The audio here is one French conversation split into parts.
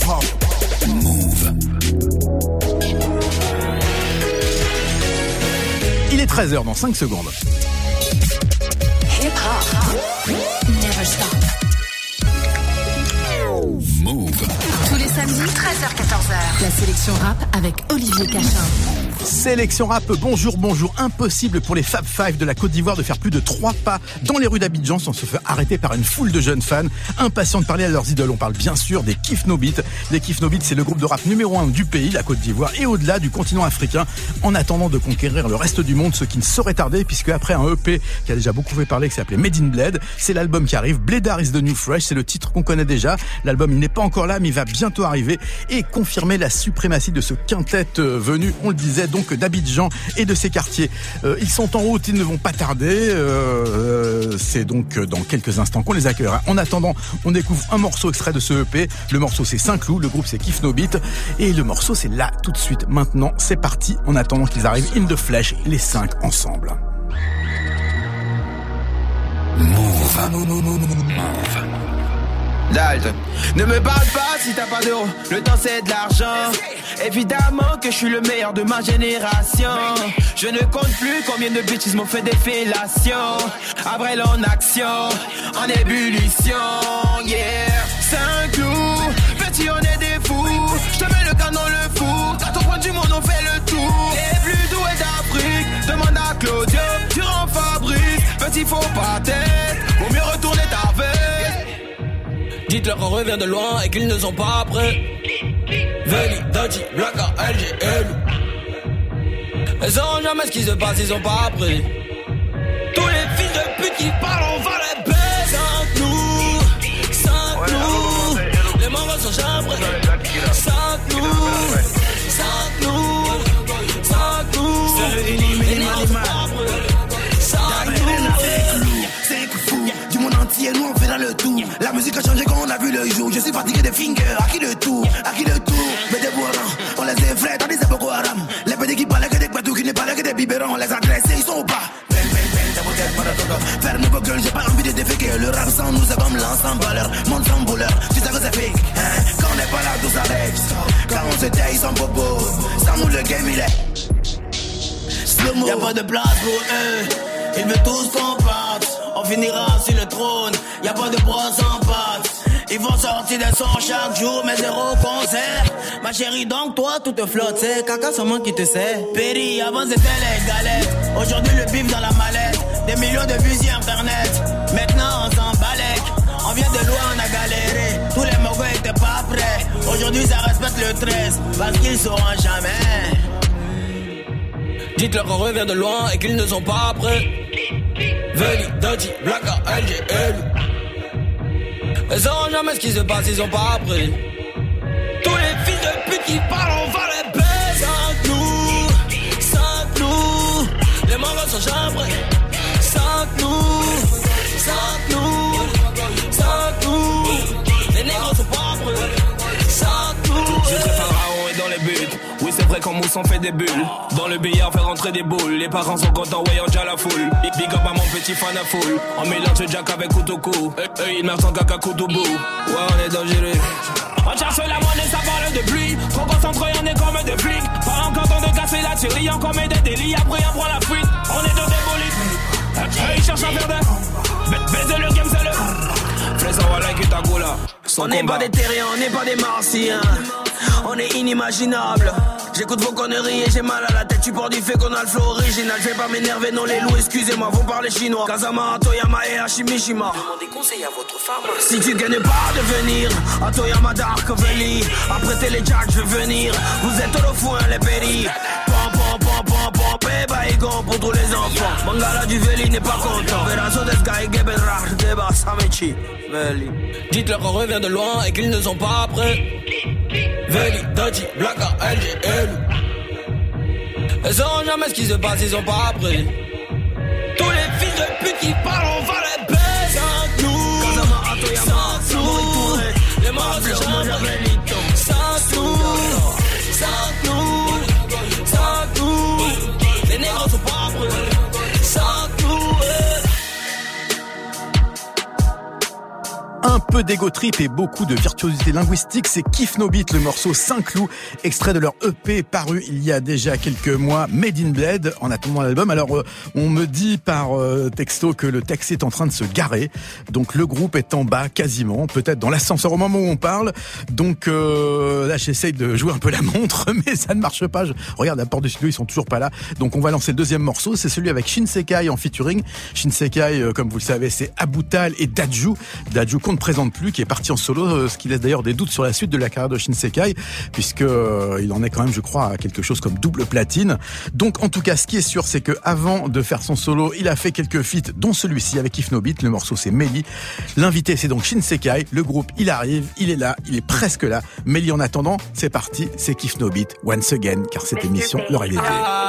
hip-hop. Move. Il est 13h dans 5 secondes. Hip-hop. Never stop. Move. Tous les samedis, 13h-14h. La sélection rap avec Olivier Cachin. Sélection rap, bonjour. Impossible pour les Fab Five de la Côte d'Ivoire de faire plus de 3 pas dans les rues d'Abidjan sans se faire arrêter par une foule de jeunes fans impatients de parler à leurs idoles. On parle bien sûr des Kif No Beat. Les Kif No Beat, c'est le groupe de rap numéro 1 du pays, la Côte d'Ivoire, et au-delà du continent africain, en attendant de conquérir le reste du monde, ce qui ne saurait tarder, puisque après un EP qui a déjà beaucoup fait parler, qui s'appelait Made in Bled, c'est l'album qui arrive. Bledar is the New Fresh, c'est le titre qu'on connaît déjà. L'album, il n'est pas encore là, mais il va bientôt arriver et confirmer la suprématie de ce quintet venu, on le disait, donc d'Abidjan et de ses quartiers. Ils sont en route, ils ne vont pas tarder. C'est donc dans quelques instants qu'on les accueillera. En attendant, on découvre un morceau extrait de ce EP. Le morceau, c'est Saint-Cloud, le groupe, c'est Kif No Beat. Et le morceau, c'est là, tout de suite, maintenant. C'est parti, en attendant qu'ils arrivent in the flesh, les 5 ensemble. Move. Dalton, ne me parle pas si t'as pas d'euros, le temps c'est de l'argent. Évidemment que je suis le meilleur de ma génération. Je ne compte plus combien de bitches m'ont fait des fellations. Avril en action, en ébullition, yeah. Saint-Cloud, petit on est des fous. Je te mets le canon le fou. À ton point du monde on fait le tour. Les plus doués d'Afrique, demande à Claudio. Tu rends Fabrice, petit faut pas tête. Vaut mieux retourner ta veste. Dites-leur qu'on revient de loin et qu'ils ne sont pas prêts. Veli, Dodgy, Blacka, LGL. Elles sauront jamais ce qui se passe, ils sont pas prêts. Tous les fils de pute qui parlent, on va les baiser. Saint-Cloud, les morts sont jamais prêts. Saint-Cloud, c'est le minimal. Du monde entier, nous on fait dans le tour. La musique a changé quand on a vu le jour. Je suis fatigué des fingers, à qui le tour? Mais des bourrins, on les effraie, tandis c'est Boko Haram. Les petits qui parlent que des patous, qui ne parlent que des biberons, on les agresse et ils sont pas. Ta bouteille, pas de toto. Faire nouveau gueule, j'ai pas envie de déféquer. Le rap sans nous, c'est comme l'ensemble voleur. Monde sans bouleur, tu sais que c'est fake, hein? Quand on n'est pas là, tout s'arrête. Quand on se tait, ils sont bobos. Sans nous, le game, il est slow-mo. Y'a pas de place pour eux, ils veulent tous qu'on parte. On finira sur le trône, y'a pas de brosse en pâte. Ils vont sortir des sons chaque jour, mais zéro concert. Ma chérie, donc toi, tout te flotte, c'est caca seulement qui te sait. Péri, avant c'était les galettes, aujourd'hui le bif dans la mallette. Des millions de vues sur internet, maintenant on s'en balèque. On vient de loin, on a galéré, tous les mogos étaient pas prêts. Aujourd'hui ça respecte le 13, parce qu'ils sauront jamais. Dites-leur qu'on revient de loin et qu'ils ne sont pas prêts. Veli, Dodgy, Blacka, LGL. Elles sauront jamais ce qui se passe, ils sont pas prêts. Tous les fils de pute qui parlent, on va les baiser. Saint-Cloud, les morts sont jamais prêts. Saint-Cloud, les négros sont pas prêts. Saint-Cloud. Je préfère Raon et dans les buts. Oui c'est vrai qu'en mousse on fait des bulles. Dans le billard fait rentrer des boules. Les parents sont contents voyant déjà la foule. Big up à mon petit fan à full. On mélange le jack avec Koutoku. Eux ils meurent sans caca Koutoubou. Ouais on est dangereux. On cherche la monnaie ça parle de pluie. Trop concentré on est comme des flics. Pas encore temps de casser la tuerie. On commet des délits après on prend la fuite. On est dans des bolides. Eux ils cherchent à faire de baiser le game c'est le Fais en voilà qui ta goula. On n'est pas des terriens, on n'est pas des martiens. On est inimaginable. J'écoute vos conneries et j'ai mal à la tête. Tu pars du fait qu'on a le flow original. Je vais pas m'énerver, non les loups, excusez-moi, vous parlez chinois. Kazama, Toyama et Hashimishima. Demandez conseil à votre femme. Si tu gagnes pas de venir à Toyama Dark Valley, après les jacks, je vais venir. Vous êtes au foin, les péris. Baïgon pour tous les enfants. Mangala du Veli n'est pas content. Verrazo des Sky, Gebenrach, Deba, Samechi. Veli. Dites-leur qu'on revient de loin et qu'ils ne sont pas prêts. Veli, Dodgy, Blacka, LGL. Elles sauront jamais ce qui se passe, ils sont pas prêts. Tous les fils de pute qui parlent, on va les baiser. Saint-Cloud, Kazama, Atoyama, Saint-Cloud, les morts sont jamais prêts. Saint-Cloud, les négros sont pas prêts. Saint-Cloud. peu d'ego trip et beaucoup de virtuosité linguistique, c'est Kif No Beat, le morceau Saint-Cloud, extrait de leur EP paru il y a déjà quelques mois, Made in Bled, en attendant l'album. Alors, on me dit par texto que le taxi est en train de se garer, donc le groupe est en bas quasiment, peut-être dans l'ascenseur au moment où on parle. Donc là, j'essaye de jouer un peu la montre, mais ça ne marche pas. Regarde, la porte du studio, ils sont toujours pas là. Donc on va lancer le deuxième morceau, c'est celui avec Shinsekai en featuring. Shinsekai, comme vous le savez, c'est Abutal et Dadju qu'on ne présente plus, qui est parti en solo, ce qui laisse d'ailleurs des doutes sur la suite de la carrière de Shinsekai, puisque il en est quand même, je crois, à quelque chose comme double platine. Donc en tout cas, ce qui est sûr, c'est que avant de faire son solo, il a fait quelques feats, dont celui-ci avec Kif No Beat. Le morceau, c'est Melly. L'invité, c'est donc Shinsekai. Le groupe, il arrive, il est là, il est presque là. Melly, en attendant, c'est parti, c'est Kif No Beat once again, car cette émission leur est dédiée.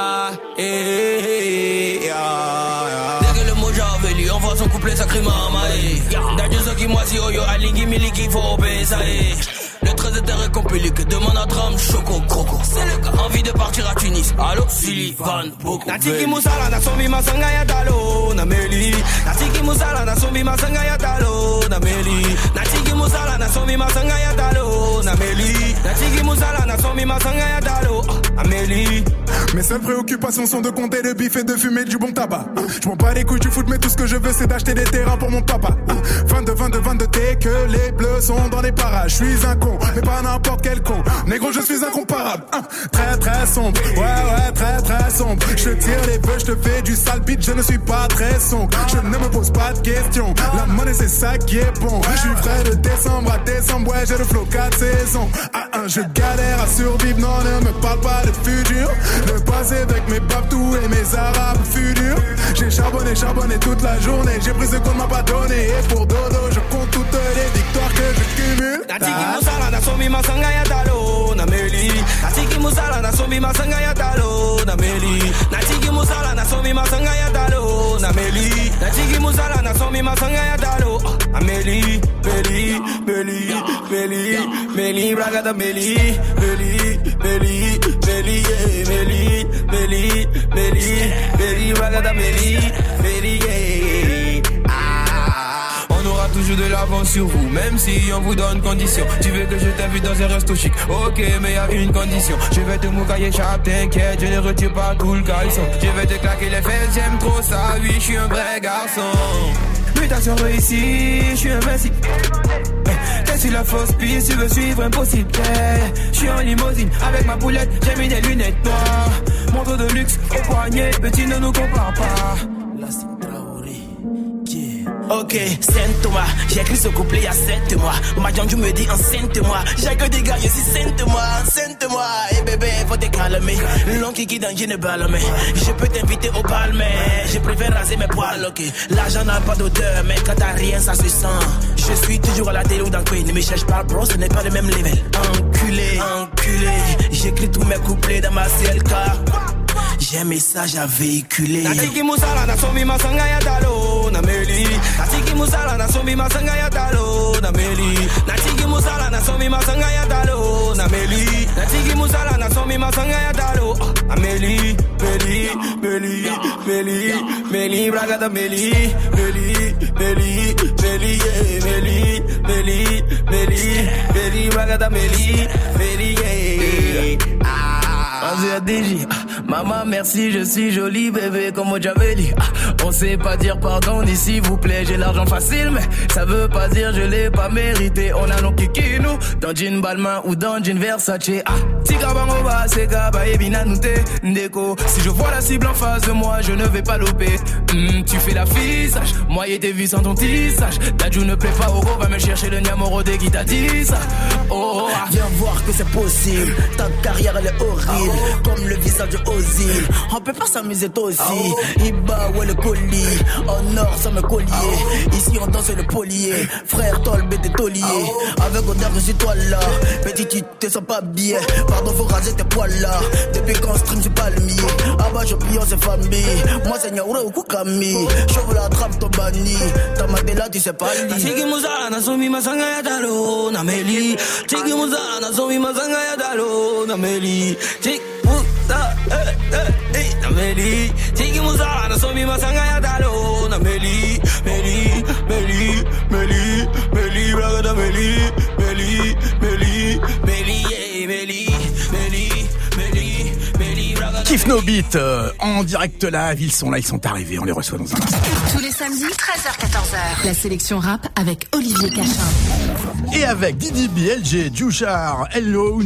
Dès que le mot j'avais on voit son couplet sacrément maï. D'ailleurs ce qui moi si yo alingi miliki faut pesaï. Le trésor est compliqué, demande à Dram, Choco, Croco. C'est le cas. Envie de partir à Tunis. Allô, Sullivan, beaucoup. Natiki Moussala, Nasomi Masanga Yadalo, Nameli. Natiki Moussala, Nasomi Masanga Yadalo, Nameli. Natiki Moussala, Nasomi Masanga Yadalo, Nameli. Natiki Moussala, Nasomi Masanga Yadalo, Amélie. Mes seules préoccupations sont de compter le bif et de fumer du bon tabac. Je m'en bats les couilles du foot, mais tout ce que je veux c'est d'acheter des terrains pour mon papa. 22 T, que les bleus sont dans les parages. Je suis un con, mais pas n'importe quel con. Négro, je suis incomparable. Très sombre, ouais, très sombre. Je tire les bœufs, je te fais du sale beat, je ne suis pas très sombre. Je ne me pose pas de questions, la monnaie c'est ça qui est bon. Je suis frais de décembre à décembre, ouais, j'ai le flow 4 saisons. Je galère à survivre, non, ne me parle pas de futur. Le passé avec mes babtous et mes arabes futurs. J'ai charbonné toute la journée. J'ai pris ce qu'on m'a pas donné. Et pour dodo, je compte toutes les victoires que je cumule. Natiki Musala, Nasomi Masanga Yadalo, Nameli. Natiki Musala, Nasomi Masanga Yadalo, Nameli. Natiki Musala, Nasomi Masanga Yadalo, Nameli. Natiki Musala, Nasomi Masanga Yadalo, Amélie. Meli, Bragada Meli, Bragada Meli, on aura toujours de l'avance sur vous, même si on vous donne condition. Tu veux que je t'invite dans un resto chic? Ok, mais y a une condition. Je vais te moucailler chape, t'inquiète, je ne retire pas tout le caleçon. Je vais te claquer les fesses, j'aime trop ça, oui, je suis un vrai garçon. Mutation réussie, je suis invincible. T'es sur la fausse piste, tu veux suivre impossible. Je suis en limousine, avec ma boulette, j'ai mis des lunettes noires. Montre de luxe au poignet, petit ne nous compare pas. La ok, Saint-Thomas, j'ai écrit ce couplet il y a 7 mois. Ma Django me dit enceinte-moi. J'ai que des gars, je suis sainte-moi. Et bébé, faut te calmer. Long kiki dans une balle, mais je peux t'inviter au palme. Je préfère raser mes poils, ok. L'argent n'a pas d'odeur, mais quand t'as rien, ça se sent. Je suis toujours à la télé ou dans le coin. Ne me cherche pas, bro, ce n'est pas le même level. Enculé. J'écris tous mes couplets dans ma CLK. J'ai un message à véhiculer. Natiki Musala, Nasomi Masanga Yadalo, Nameli. Natiki Musala, Nasomi Masanga Yadalo, Nameli. Natiki Musala, Nasomi Masanga Yadalo, Nameli. Natiki Musala, Nasomi Masanga Yadalo, Amélie. Meli, Bragada Meli, Bragada Meli, maman merci, je suis jolie bébé comme j'avais dit. On sait pas dire pardon ni s'il vous plaît. J'ai l'argent facile mais ça veut pas dire je l'ai pas mérité. On a nos kiki nous dans jean Balmain ou dans jean Versace. Tika bangoba c'est gaba et binanoute ndeko. Si je vois la cible en face de moi je ne vais pas louper. Tu fais l'affichage, moi et tes vies sans ton tissage. Dadju ne plaît pas au gros, va me chercher le Niamorode qui t'a dit ça. Oh, viens voir que c'est possible. Ta carrière elle est horrible. Comme le visage de Ozil, on peut pas s'amuser toi aussi. Iba ouais le colis, en or ça me collier. Ici on danse le polier, frère Tolbe t'es taulier. Avec odeur je suis toi là, petit tu te sens pas bien. Pardon faut raser tes poils là. Depuis qu'on stream c'est pas le mien. Ah bah je plie c'est famille. Moi c'est Nyaoura ou Koukami. Chauve la trappe ton banni. Ta madela tu sais pas lire. Tiki Moussa nasomi masanga ya dalo Nameli. Tiki Moussa nasomi masanga ya dalo Nameli. Tiki Nameli, Tiki Moussa, nasomi masanga ya dalo Nameli, Meli, Bragada No Beat en direct live, ils sont là, ils sont arrivés, on les reçoit dans un instant. Tous les samedis, 13h-14h. La sélection rap avec Olivier Cachin. Et avec Didi B, LG, Djouchar, Elou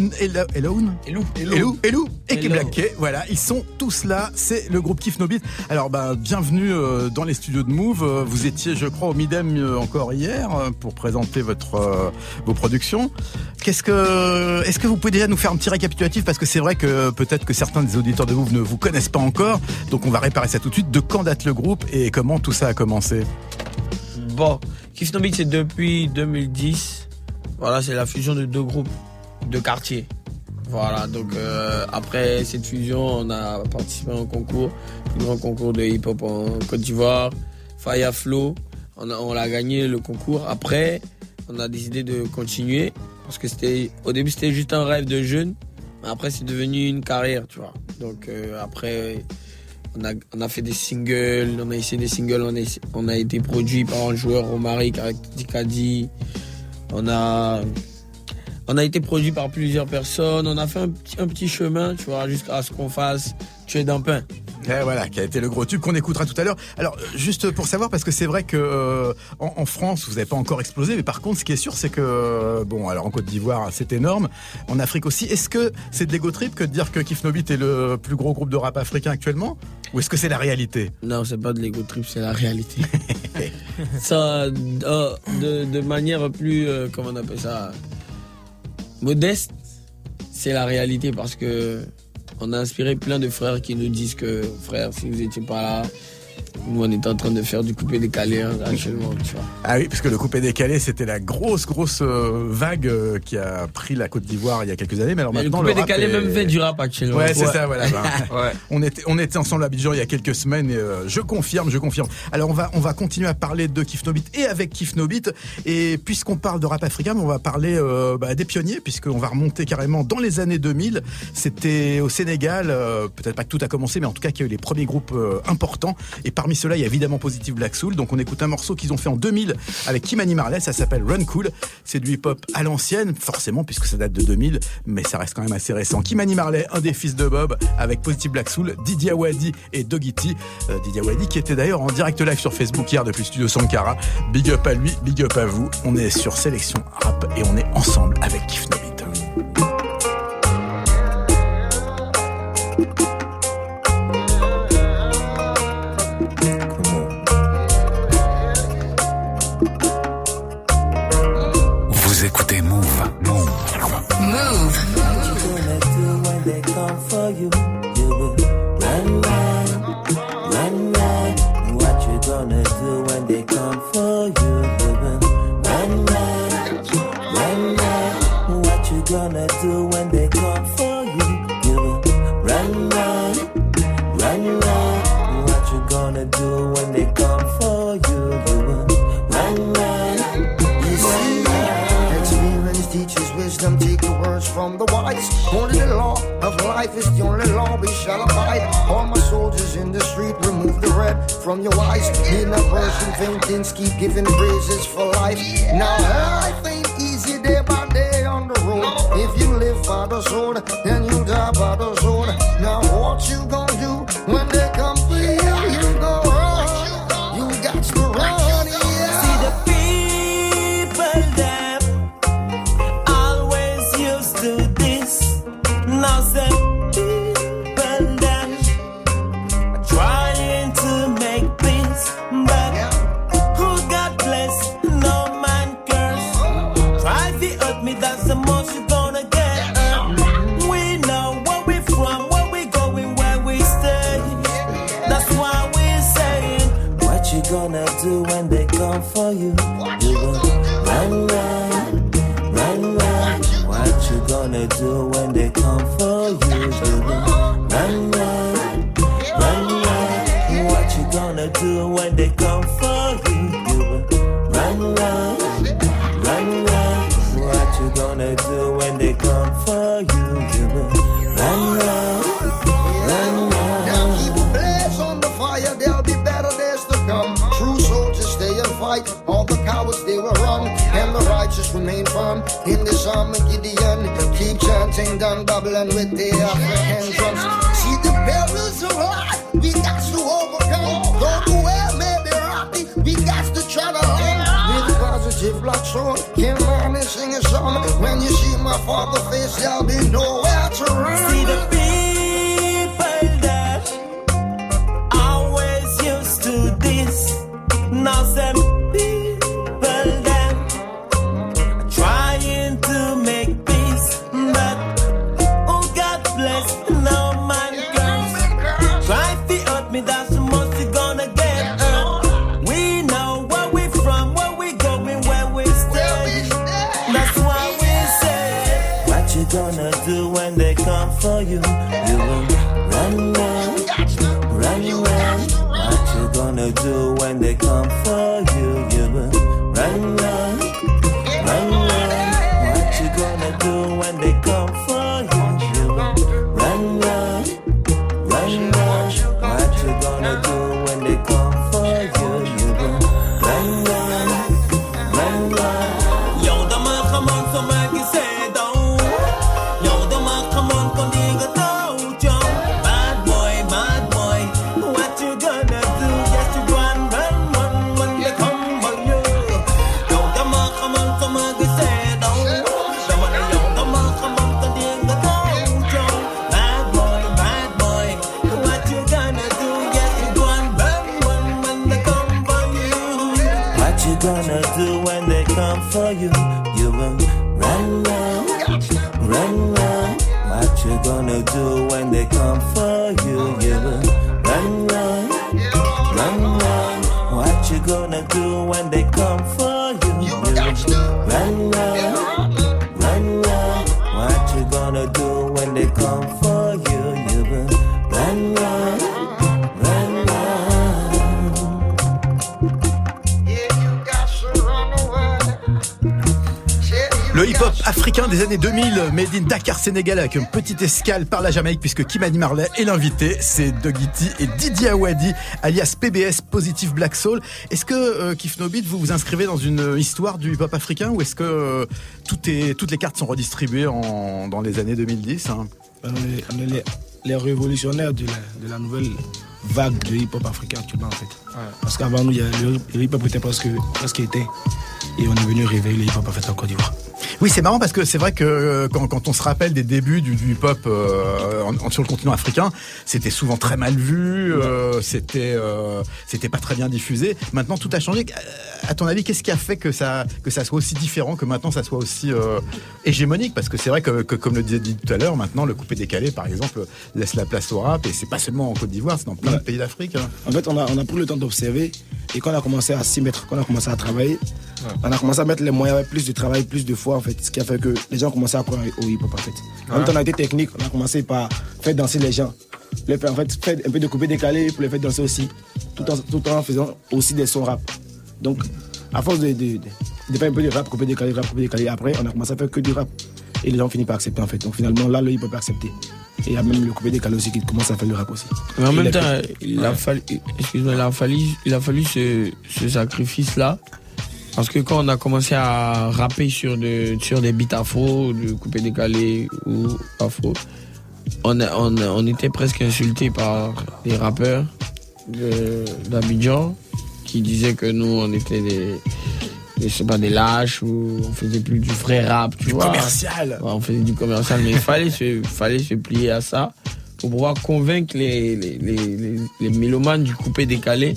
et Black K. Voilà, ils sont tous là, c'est le groupe Kif No Beat. Alors bienvenue dans les studios de Move. Vous étiez, je crois, au Midem encore hier pour présenter vos productions. Est-ce que vous pouvez déjà nous faire un petit récapitulatif, parce que c'est vrai que peut-être que certains des auditeurs de Move ne vous connaissent pas encore, donc on va réparer ça tout de suite. De quand date le groupe et comment tout ça a commencé? Bon, Kif No Beat, c'est depuis 2010. Voilà, c'est la fusion de deux groupes de quartier. Voilà, donc après cette fusion, on a participé à un concours, un grand concours de hip-hop en Côte d'Ivoire, Fire Flow. On a gagné le concours. Après, on a décidé de continuer parce que au début c'était juste un rêve de jeune, mais après c'est devenu une carrière, tu vois. Donc après, on a fait des singles, on a essayé des singles, on a été produit par un joueur Romaric avec Dikadi. On a été produit par plusieurs personnes. On a fait un petit chemin, tu vois, jusqu'à ce qu'on fasse Tuer d'un pain. Et voilà, qui a été le gros tube qu'on écoutera tout à l'heure. Alors, juste pour savoir, parce que c'est vrai que en France, vous n'avez pas encore explosé, mais par contre, ce qui est sûr, c'est que alors en Côte d'Ivoire, c'est énorme. En Afrique aussi. Est-ce que c'est de l'ego trip que de dire que Kif No Beat est le plus gros groupe de rap africain actuellement, ou est-ce que c'est la réalité? Non, c'est pas de l'ego trip, c'est la réalité. Ça, de manière plus, comment on appelle ça, modeste, c'est la réalité, parce que on a inspiré plein de frères qui nous disent que, frère, si vous n'étiez pas là, nous on est en train de faire du coupé-décalé actuellement, tu vois. Ah oui, parce que le coupé-décalé, c'était la grosse vague qui a pris la Côte d'Ivoire il y a quelques années. Mais alors maintenant, le coupé-décalé même fait du rap actuellement. Ouais, c'est ça, voilà. Ouais. On était ensemble à Abidjan il y a quelques semaines et je confirme. Alors on va continuer à parler de Kif No Beat et avec Kif No Beat. Et puisqu'on parle de rap africain, on va parler des pionniers, puisqu'on va remonter carrément dans les années 2000. C'était au Sénégal, peut-être pas que tout a commencé, mais en tout cas qu'il y a eu les premiers groupes importants. Et parmi ceux-là, il y a évidemment Positive Black Soul. Donc on écoute un morceau qu'ils ont fait en 2000 avec Kimani Marley, ça s'appelle Run Cool. C'est du hip-hop à l'ancienne, forcément, puisque ça date de 2000, mais ça reste quand même assez récent. Kimani Marley, un des fils de Bob, avec Positive Black Soul, Didi Awadi et Doggy T. Didi Awadi qui était d'ailleurs en direct live sur Facebook hier depuis le studio Sankara. Big up à lui, big up à vous. On est sur Sélection Rap et on est ensemble avec Kif No Beat. Écoutez Move. Move. What you gonna do when they come for you? You will run. What you gonna do when they come for you? You will run. What you gonna do when they come for you? You will run. What you gonna do when they come for you? You will run. You see. Teaches wisdom, take the words from the wise. Only the law of life is the only law we shall abide. All my soldiers in the street, remove the red from your eyes. Need not worship vain things, keep giving praises for life. Now life ain't easy day by day on the road. If you live by the sword, then you die by the sword. Now what you gonna do when they come for you? You go run, you got to run, yeah. See the people there do this. Now some people them trying to make peace, but who God bless, no man curse. Try to hurt me, that's the most you gonna get. We know where we from, where we going, where we stay. That's why we're saying, what you gonna do when they come for you? You will run. What you gonna do when they come for you? You will run. What you gonna do when they come for you? You will run. What you gonna do when they come for you? You will run. Now keep a blaze on the fire, there'll be better days to come. True soldiers stay and fight, all the cowards they will run, and the righteous remain firm. them. In the psalm of Gideon, keep chanting down Babylon with the African drums. See the perils of life, we got to overcome. Though the way may be rocky, we got to try to learn. With positive black soul, Kim Marley sing a song. When you see my father's face, there'll be nowhere to run. See the people that always used to this. Now some people that trying to make peace, but oh God bless no man curse. Try to hurt me, that's the most you're gonna get hurt. We know where we from, where we going, where we stay. That's why we say, what you gonna do when they come for you? You will run, run, run, run. What you gonna do when they come for you? You will run, run, run, run. What you gonna do when they come for you? You will run, run, run, run. What you gonna do when they come for you? You will run, run, run, run. Yo, the man come on, so man can say down. Yo, the man come on, come nigga down, yo. Bad boy, what you gonna do? Yes, you run, run, run when they come for you. Yo, the man come on, so man can say down. The man come on, come nigga down, yo. Bad boy, what you gonna do? Yes, you run, run when they come for you. What you gonna do when they come for you? You will run, run, run, run. What you gonna do when they come for you? You will run, run, run, run. What you gonna do when they come for you? You will run, run, run, run. What you gonna do when they come for you? You will run, run, run, run. Le hip-hop africain des années 2000, made in Dakar, Sénégal, avec une petite escale par la Jamaïque, puisque Kimani Marley est l'invité. C'est Dougie T et Didi Awadi, alias PBS, Positive Black Soul. Est-ce que, Kif No Beat, vous vous inscrivez dans une histoire du hip-hop africain, ou est-ce que toutes les cartes sont redistribuées dans les années 2010 hein? On est les révolutionnaires de la nouvelle vague de hip-hop africain actuellement, en fait. Ouais. Parce qu'avant nous, le hip-hop était presque éteint. Et on est venu réveiller le hip-hop en fait en Côte d'Ivoire. Oui, c'est marrant parce que c'est vrai que quand on se rappelle des débuts du hip-hop sur le continent africain, c'était souvent très mal vu, c'était pas très bien diffusé. Maintenant, tout a changé. À ton avis, qu'est-ce qui a fait que ça soit aussi différent, que maintenant ça soit aussi hégémonique? Parce que c'est vrai que comme le disait tout à l'heure, maintenant le coupé-décalé, par exemple, laisse la place au rap, et c'est pas seulement en Côte d'Ivoire, c'est dans plein de pays d'Afrique. Hein. En fait, on a pris le temps d'observer, et quand on a commencé à s'y mettre, quand on a commencé à travailler, on a commencé à mettre les moyens, plus de travail, plus de foi en fait, ce qui a fait que les gens ont commencé à croire au hip-hop en fait. En même temps, on a été technique, on a commencé par faire danser les gens, faire un peu de coupé-décalé pour les faire danser aussi, tout en faisant aussi des sons rap. Donc, à force de faire un peu de rap, coupé-décalé, après, on a commencé à faire que du rap. Et les gens ont fini par accepter en fait. Donc finalement, là, le hip-hop est accepté. Et il y a même le coupé-décalé aussi qui commence à faire le rap aussi. Mais en même temps, il a fallu ce sacrifice-là. Parce que quand on a commencé à rapper sur des beats afro, de coupé-décalé ou afro, on était presque insulté par les rappeurs d'Abidjan qui disaient que nous, on était des lâches, ou on faisait plus du vrai rap, tu vois. Commercial. Ouais, on faisait du commercial, mais il fallait se plier à ça pour pouvoir convaincre les mélomanes du coupé-décalé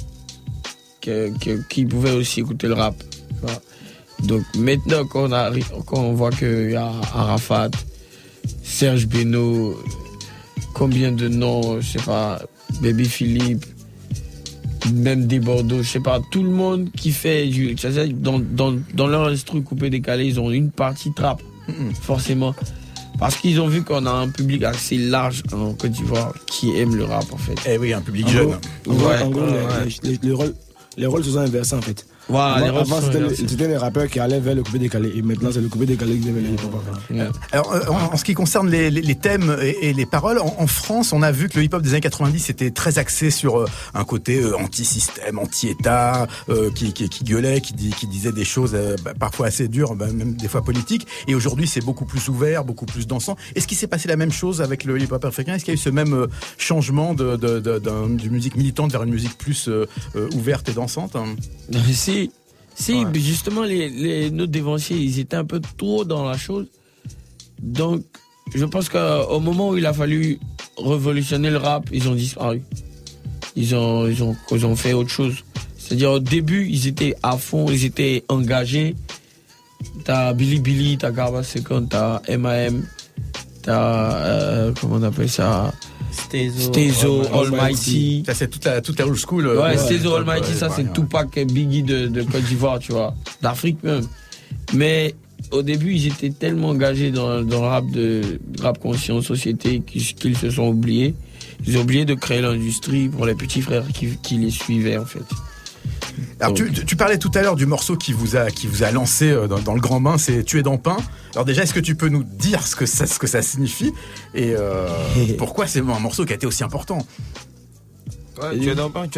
qu'ils pouvaient aussi écouter le rap. Tu vois. Donc maintenant, quand on voit qu'il y a Arafat, Serge Beno, combien de noms, je sais pas, Baby Philippe, même des Bordeaux, je sais pas, tout le monde qui fait dans leur instru coupé-décalé, ils ont une partie trap, forcément. Parce qu'ils ont vu qu'on a un public assez large en Côte d'Ivoire qui aime le rap en fait. Eh oui, un public jeune. En gros, les rôles se sont inversés en fait. Voilà, avant c'était les rappeurs qui allaient vers le coupé décalé. Et maintenant, c'est le coupé décalé qui devient le hip-hop. Alors, en ce qui concerne les thèmes et les paroles, en France, on a vu que le hip-hop des années 90 était très axé sur un côté anti-système, anti-État, qui gueulait, qui disait des choses parfois assez dures, même des fois politiques. Et aujourd'hui, c'est beaucoup plus ouvert, beaucoup plus dansant. Est-ce qu'il s'est passé la même chose avec le hip-hop africain? Est-ce qu'il y a eu ce même changement d'une musique militante vers une musique plus ouverte et dansante? Si, ouais. Justement, nos dévanciers, ils étaient un peu trop dans la chose. Donc, je pense qu'au moment où il a fallu révolutionner le rap, ils ont disparu. Ils ont fait autre chose. C'est-à-dire, au début, ils étaient à fond, ils étaient engagés. T'as Billy, t'as Garba Second, t'as M.A.M., t'as, comment on appelle ça? Stezo, Almighty. Ça, c'est toute la old school. Ouais, Stezo, Almighty, ça, c'est Tupac et Biggie de Côte d'Ivoire, tu vois. D'Afrique même. Mais au début, ils étaient tellement engagés dans le rap conscient société qu'ils se sont oubliés. Ils ont oublié de créer l'industrie pour les petits frères qui les suivaient, en fait. Alors tu parlais tout à l'heure du morceau qui vous a lancé dans le grand bain, c'est Tu es dans Pain. Alors déjà, est-ce que tu peux nous dire ce que ça signifie et pourquoi c'est un morceau qui a été aussi important? Ouais, Tu es dans Pain,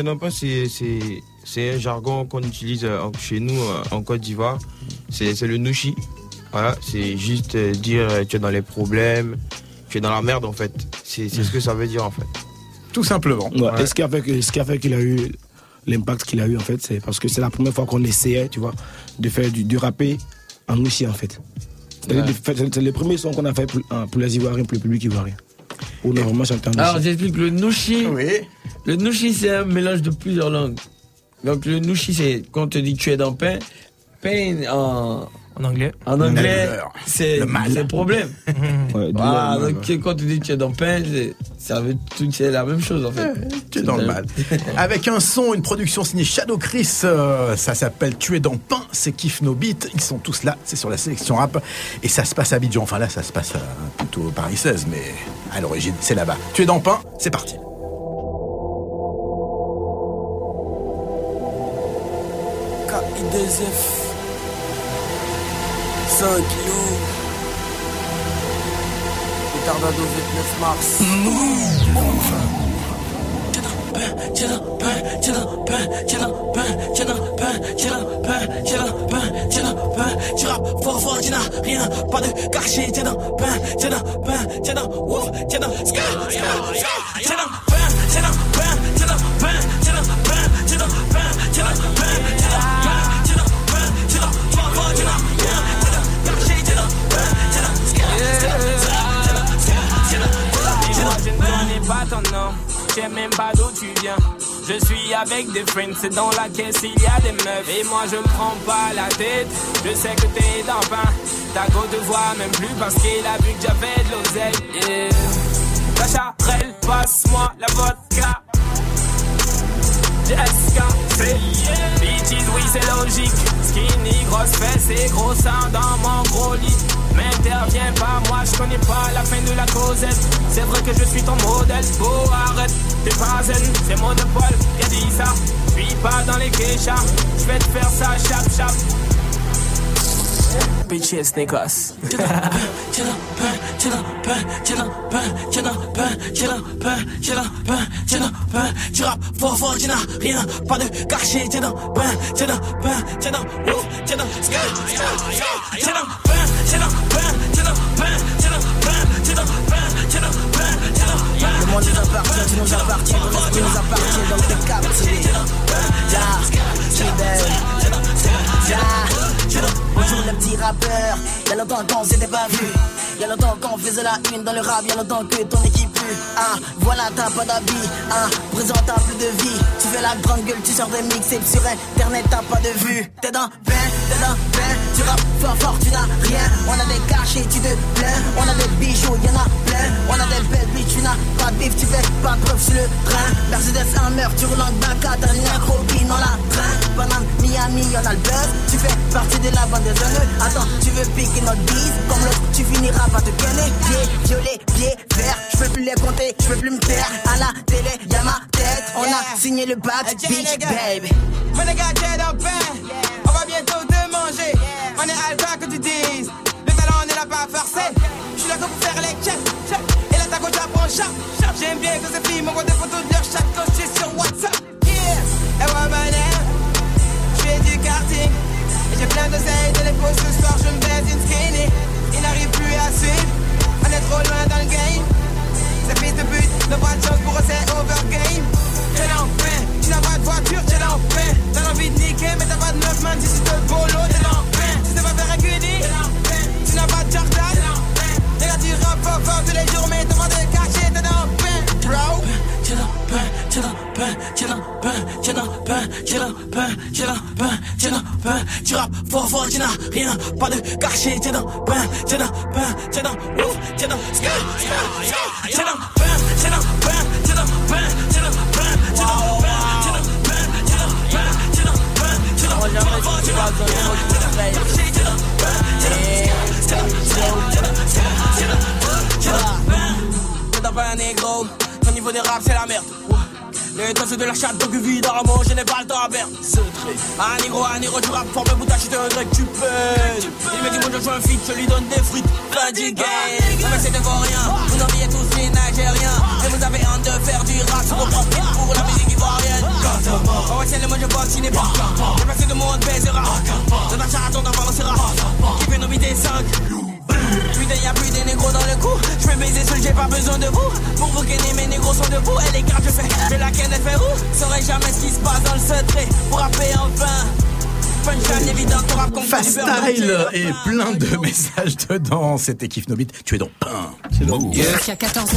c'est un jargon qu'on utilise chez nous en Côte d'Ivoire. C'est le nouchi. Voilà, c'est juste dire tu es dans les problèmes, tu es dans la merde en fait. C'est ce que ça veut dire en fait. Tout simplement. Ouais. Ouais. Et ce qui a fait qu'il a eu l'impact qu'il a eu en fait, c'est parce que c'est la première fois qu'on essayait, tu vois, de faire du rappé en nouchi en fait. Ouais. C'est les premiers sons qu'on a fait pour les Ivoiriens, pour le public ivoirien. On a vraiment chanté en nouchi. Alors j'explique, le nouchi, le nouchi c'est un mélange de plusieurs langues. Donc le nouchi c'est quand on te dit tu es dans pain en anglais. En anglais, c'est le problème. Ouais, donc quand tu dis tu es dans le pain, c'est la même chose en fait. Tu es dans le mal. Avec un son, une production signée Shadow Chris, ça s'appelle Tu es dans le pain, c'est Kiff No Beat. Ils sont tous là, c'est sur la sélection rap. Et ça se passe à Abidjan. Enfin là, ça se passe plutôt Paris 16, mais à l'origine, c'est là-bas. Tu es dans le pain, c'est parti. K.I.2.F 5 kilos. Retardado 29 mars. Tu rappes fort, tu n'as rien, pas de cachet. T'es dans pain, t'es dans pain, t'es dans ouf, t'es dans ska, t'es dans pain, t'es dans pain, t'es dans pain, t'es dans pain, t'es dans pain, t'es dans pain, t'es dans pain, t'es dans pain, t'es dans fort, tu n'as rien, t'es dans cachet, t'es dans pain, t'es dans ska, je ne connais pas ton nom, je sais même pas d'où tu viens. Je suis avec des friends, c'est dans la caisse, il y a des meufs. Et moi je me prends pas la tête, je sais que t'es dans le pain. Ta go te voit même plus parce qu'il a vu que j'avais de l'oseille. La charrelle, passe-moi la vodka. SKC, bitches, oui c'est logique. Skinny, grosse fesse et gros sein dans mon gros lit. M'interviens pas, moi je connais pas la fin de la causette. C'est vrai que je suis ton modèle, oh arrête, t'es pas zen, c'est monopole, y'a dit ça. Suis pas dans les kéchas, j'vais te faire ça chap. Bitches, niggas. Tu rappes fort, tu n'as rien, pas de cachet. T'es dans pain, t'es dans pain, t'es dans ouf, t'es dans ska, t'es dans pain, t'es dans pain, t'es dans pain, t'es dans pain, t'es dans pain, t'es dans pain, t'es dans pain. Le monde nous appartient, tu nous appartiens, ton esprit nous appartient, donc t'es captivé. Bonjour les petits rappeurs, y'a longtemps qu'on s'était pas vu. Y'a longtemps qu'on faisait la une dans le rap, y'a longtemps que ton équipe pue. Ah, voilà t'as pas d'habit, ah, présentable de vie. Tu fais la grande gueule, tu sors des mixtapes sur internet, t'as pas de vue. T'es dans pain, tu rappes fort, tu n'as rien. On a des cachets, tu te plains. On a des bijoux, y'en a plein. On a des belles bitches, tu n'as pas de bif, tu fais pas de preuve sur le train. Mercedes en meurtre, tu roules en Dakar, t'as rien croquis dans la train. Banane, Miami, y'en a le buzz. Tu fais partie de la bande des jeunes. Attends, tu veux piquer notre bise. Comme l'autre, tu finiras rap à te gunner. Pieds, violets, pieds, verts, je peux plus les compter, je peux plus me taire. À la télé, y'a ma tête, on a signé le pacte, bitch, baby. Mon gars, j'ai dans pain, on va bientôt te manger. On est alta que tu dises, le talent on est là pas forcé. Je suis là pour faire les checks, et là ta gauche apprend chat. J'aime bien que ces filles m'envoient des photos de leur chat quand je suis sur WhatsApp. Yeah, et ouais, bonheur, je fais du karting. Et j'ai plein d'oseilles de l'épaule ce soir, je me baise une skinny. Il n'arrive plus à suivre, on est trop loin dans le game. Ces fils de pute, n'ont pas de chance pour eux, c'est overgame. J'ai l'enfer, tu n'as pas de voiture, j'ai l'enfer. T'as envie de niquer, mais t'as pas de meuf, man, si c'est de bolo, t'es l'enfer. Tu sais pas faire un cuny, tu n'as pas de Jordan. Les gars, tu rappes fort tous les jours, mais t'as pas de cachet, t'es l'enfer, bro. J'ai l'enfer, j'ai l'enfer, j'ai l'enfer, j'ai l'enfer, j'ai l'enfer, j'ai l'enfer, j'ai l'enfer. Tu rappes fort, tu n'as rien, pas de cachet, j'ai l'enfer, j'ai l'enfer, j'ai l'enfer, ouf, j'ai l'enfer, j'ai l'enfer, j'ai l'enfer, j'ai l'enfer, j'ai l'enfer. Pas un négro, au niveau des raps c'est la merde. Les temps c'est de la chatte donc évidemment je n'ai pas le temps à perdre. Un négro du rap fort mais bout d'acheter un grec tu pètes. Il me dit moi je joue un feat, je lui donne des frites. Fin du game, non mais c'est de vos rien. Vous enviez tous les Nigériens. Et vous avez honte de faire du rap sur vos propres pour la musique ivoirienne. Oh ouais c'est le mot je bosse, il n'est pas. J'ai passé de monde baisera. Dans ta charaton d'en balancera. Qui fait nos vies des 5. Putain y'a plus des négros dans le coup. Je vais baiser seul, j'ai pas besoin de vous. Pour vous gagner mes négros sont debout. Et les cartes je fais la canne elle fait où. Saurais jamais ce qui se passe dans le secret. Pour rapper enfin. Fast Style et plein de messages dedans. C'était Kif No Beat. Tu es donc pain. Jusqu'à 14h.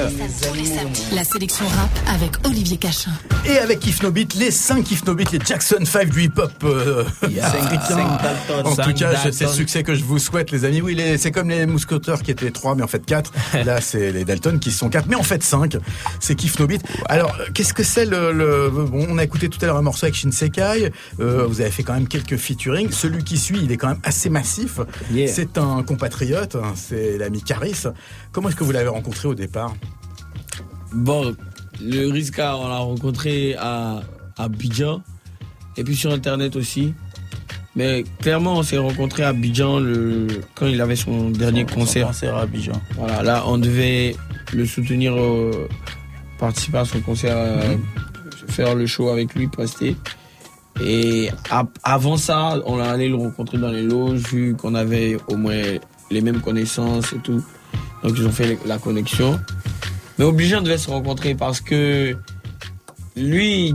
La sélection rap avec Olivier Cachin. Et avec Kif No Beat, les 5 Kif No Beat, les Jackson 5 du hip-hop africain. En tout cas, c'est le succès que je vous souhaite, les amis. Oui, c'est comme les Mousquetaires qui étaient 3, mais en fait 4. Là, c'est les Dalton qui sont 4, mais en fait 5. C'est Kif No Beat. Alors, qu'est-ce que c'est bon, on a écouté tout à l'heure un morceau avec Shinsekai. Vous avez fait quand même quelques featuring. Celui qui suit, il est quand même assez massif. Yeah. C'est un compatriote, c'est l'ami Caris. Comment est-ce que vous l'avez rencontré au départ? Bon, le Rizka, on l'a rencontré à Abidjan et puis sur internet aussi. Mais clairement, on s'est rencontré à Abidjan quand il avait son dernier concert à Abidjan. Voilà, là, on devait le soutenir, participer à son concert, faire le show avec lui, prester. Et avant ça, on allait le rencontrer dans les loges, vu qu'on avait au moins les mêmes connaissances et tout. Donc ils ont fait la connexion. Mais obligé, on devait se rencontrer parce que lui,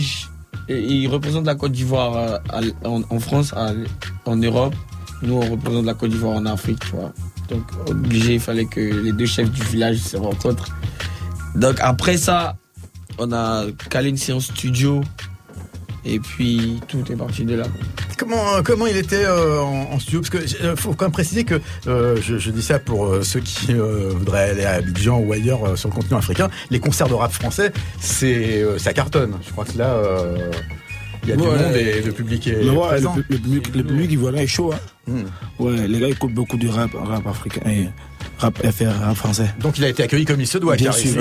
il représente la Côte d'Ivoire en France, en Europe. Nous, on représente la Côte d'Ivoire en Afrique, tu vois. Donc obligé, il fallait que les deux chefs du village se rencontrent. Donc après ça, on a calé une séance studio. Et puis tout est parti de là. Comment il était en studio? Parce que faut quand même préciser que je dis ça pour ceux qui voudraient aller à Abidjan ou ailleurs sur le continent africain. Les concerts de rap français, ça cartonne. Je crois que là, il y a du monde et le public est présent. Le public ivoirien est chaud. Hein. Ouais, les gars écoutent beaucoup de rap africain et rap FR, rap français. Donc il a été accueilli comme il se doit. Bien sûr.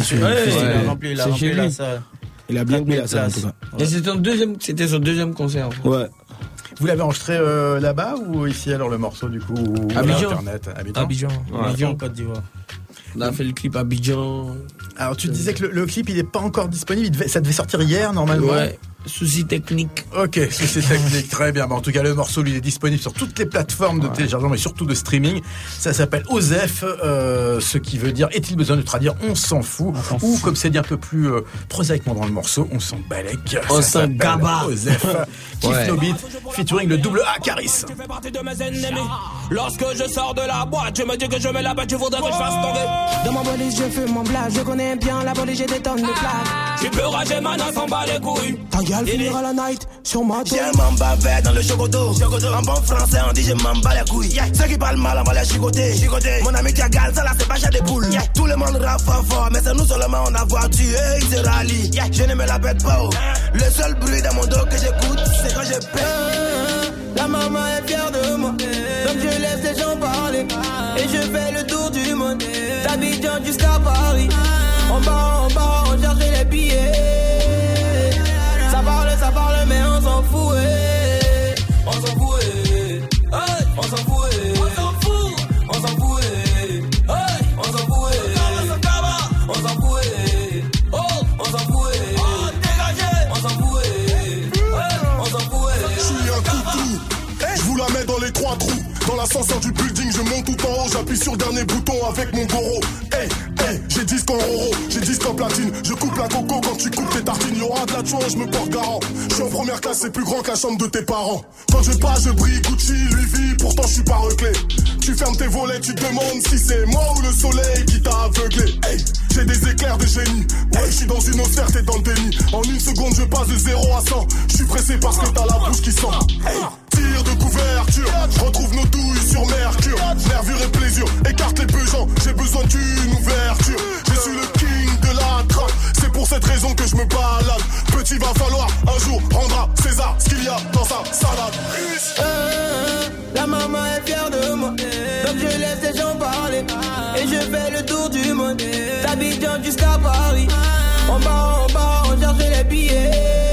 Il a rempli la salle. Il a bien mis la salle en tout cas. Et c'était son deuxième concert. Ouais. Vous l'avez enregistré là-bas ou ici alors le morceau du coup Abidjan. Internet Abidjan, Côte d'Ivoire. On a fait le clip Abidjan. Alors tu disais que le clip il est pas encore disponible, ça devait sortir hier normalement. Ouais. Souci technique. Ok, souci technique, très bien. En tout cas, le morceau, lui, il est disponible sur toutes les plateformes de téléchargement, mais surtout de streaming. Ça s'appelle Osef, ce qui veut dire, est-il besoin de traduire, on s'en fout. Ou, comme c'est dit un peu plus prosaïquement dans le morceau, on s'en balèque. On s'en gaba. Osef, Kif No Beat, featuring le double A, Caris. Tu fais partie de mes ennemis. Lorsque je sors de la boîte, je me dis que je mets la bête, tu voudrais que je fasse tomber. Dans ma police, je fume mon blague, je connais bien la police, j'ai des tonnes de plaques. Tu peux rager mana sans bas les couilles. Elle finira la night sur ma dos. J'ai un mamba vert dans le chocoto. En bon français, on dit je m'en bats les couilles. Ceux qui parlent mal, on va les chicoter. Mon ami Diagal, ça là, c'est pas chat des poules. Tout le monde rappe fort, mais c'est nous seulement on a voiture. Ils se rallient. Je ne me la pète pas. Le seul bruit dans mon dos que j'écoute, c'est quand je pète. La maman est fière de moi. Donc je laisse les gens parler. Et je fais d'Abidjan jusqu'à Paris. En bas, on cherche les billets. Ça parle, mais on s'en fout. On s'en fout. On s'en fout. On s'en fout. On s'en fout. On s'en fout. On s'en fout. On s'en fout. On s'en fout. Je suis un toutou. Je vous la mets dans les 3 trous. Dans l'ascenseur du building, je monte tout en haut. J'appuie sur le dernier bouton avec mon goro. J'ai disque en roro, j'ai disque en platine. Je coupe la coco quand tu coupes tes tartines. Y'aura de la chance, je me porte garant. Je suis en première classe, c'est plus grand que la chambre de tes parents. Quand je passe, je brille Gucci, Louis V, pourtant je suis pas reclé. Tu fermes tes volets, tu te demandes si c'est moi ou le soleil qui t'a aveuglé. J'ai des éclairs de génie. Ouais, je suis dans une offerte, t'es dans le déni. En une seconde, je passe de 0 à 100. Je suis pressé parce que t'as la bouche qui sent. Tire de couverture, retrouve nos douilles sur Mercure. Nervure et plaisir, écarte les pesants. J'ai besoin d'une ouverture. Je suis le king de la trappe. C'est pour cette raison que je me balade. Petit, va falloir un jour rendre à César ce qu'il y a dans sa salade. La maman est fière de moi, donc je laisse les gens parler. Et je fais le tour du monde, d'Abidjan jusqu'à Paris. En bas, on cherche les billets.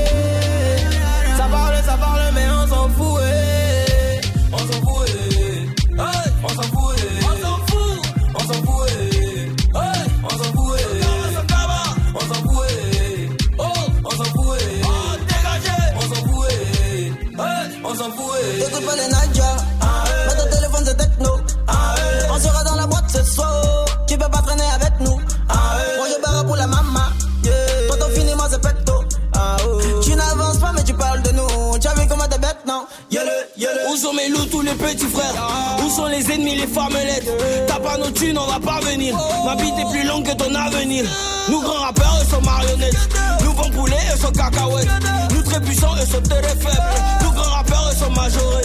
Ça parle, mais on s'en fout. On s'en fout. On s'en fout. On s'en fout. On s'en fout. On s'en fout. On s'en fout. On s'en fout. Dégagez. On s'en fout. On s'en fout. Écoute pas les Nadia. Mets ton téléphone, c'est techno. On sera dans la boîte ce soir. Tu peux pas traîner avec nous. Moi je barre pour la maman. Quand on finit, moi c'est pecto. Tu n'avances pas, mais tu parles de nous. Tu as vu comment t'es bête, non? Où sont mes loups, tous les petits frères? Où sont les ennemis, les farmelettes? T'as pas nos thunes, on va pas venir. Ma bite est plus longue que ton avenir. Nous grands rappeurs, eux sont marionnettes. Nous bons poulets, eux sont cacahuètes. Nous très puissants, eux sont très faibles. Nous grands rappeurs, eux sont majorés.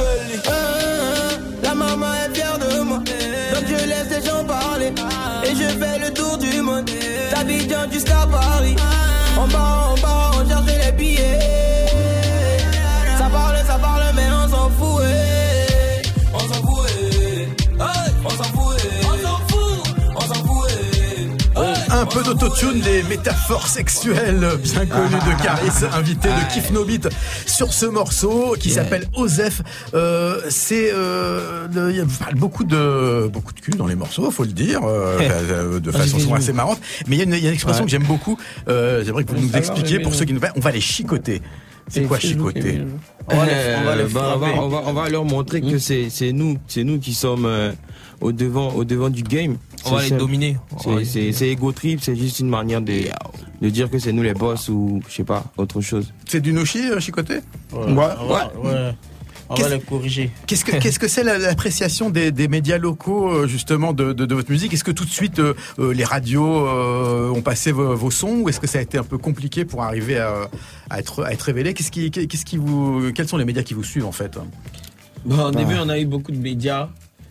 La maman est fière de moi, donc je laisse les gens parler. Et je fais le tour du monde, d'Abidjan jusqu'à Paris. En bas, on cherche les billets. Ça parle, mais on s'en fout. On s'en fout. On s'en fout. On s'en fout. Un peu d'autotune, des métaphores sexuelles bien connues de Caris, invité de Kif No Beat sur ce morceau qui s'appelle Osef. Il parle beaucoup de cul dans les morceaux, faut le dire, de façon assez marrante. Mais il y a une expression que j'aime beaucoup. J'aimerais que vous nous expliquiez pour ceux qui nous on va les chicoter. C'est quoi chicoter? On va leur montrer que c'est nous qui sommes au devant du game. On va les dominer. C'est ego trip, c'est juste une manière de dire que c'est nous les boss ou je sais pas, autre chose. C'est du no-chi, chicoter? Ouais. On va les corriger. Qu'est-ce que c'est l'appréciation des médias locaux justement de votre musique? Est-ce que tout de suite les radios ont passé vos sons, ou est-ce que ça a été un peu compliqué pour arriver à être révélé? Quels sont les médias qui vous suivent en fait? Au début, on a eu beaucoup de médias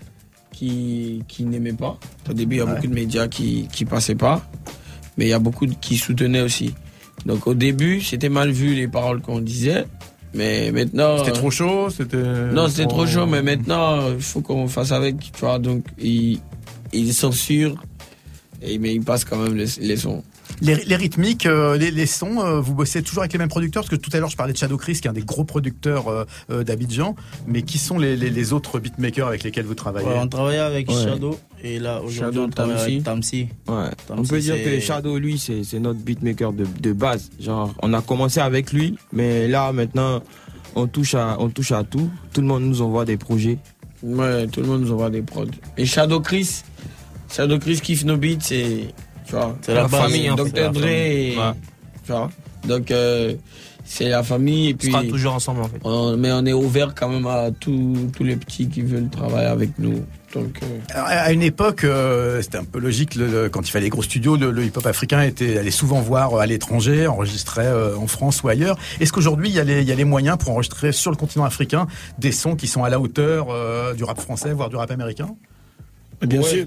qui n'aimaient pas. Au début, il y a beaucoup de médias qui passaient pas, mais il y a beaucoup qui soutenaient aussi. Donc au début, c'était mal vu les paroles qu'on disait. Mais maintenant... C'était trop chaud? Non, c'était trop chaud, mais maintenant, il faut qu'on fasse avec, tu vois. Donc, ils censurent, mais ils passent quand même les sons. Les rythmiques, les sons, vous bossez toujours avec les mêmes producteurs? Parce que tout à l'heure, je parlais de Shadow Chris, qui est un des gros producteurs d'Abidjan. Mais qui sont les autres beatmakers avec lesquels vous travaillez? On travaille avec Shadow, et là, aujourd'hui, on travaille avec Tamsi. On peut dire que Shadow, lui, c'est notre beatmaker de base. Genre, on a commencé avec lui, mais là, maintenant, on touche à tout. Tout le monde nous envoie des projets. Ouais, tout le monde nous envoie des prods. Et Shadow Chris, Kif No Beat, tu vois, c'est la famille, Dr. Dre, tu vois. Donc c'est la famille, et puis on sera toujours ensemble en fait. Mais on est ouvert quand même à tous les petits qui veulent travailler avec nous. Donc à une époque, c'était un peu logique quand il fallait les gros studios, le hip-hop africain allait souvent voir à l'étranger, enregistrer en France ou ailleurs. Est-ce qu'aujourd'hui il y a les moyens pour enregistrer sur le continent africain des sons qui sont à la hauteur du rap français, voire du rap américain? Bien sûr.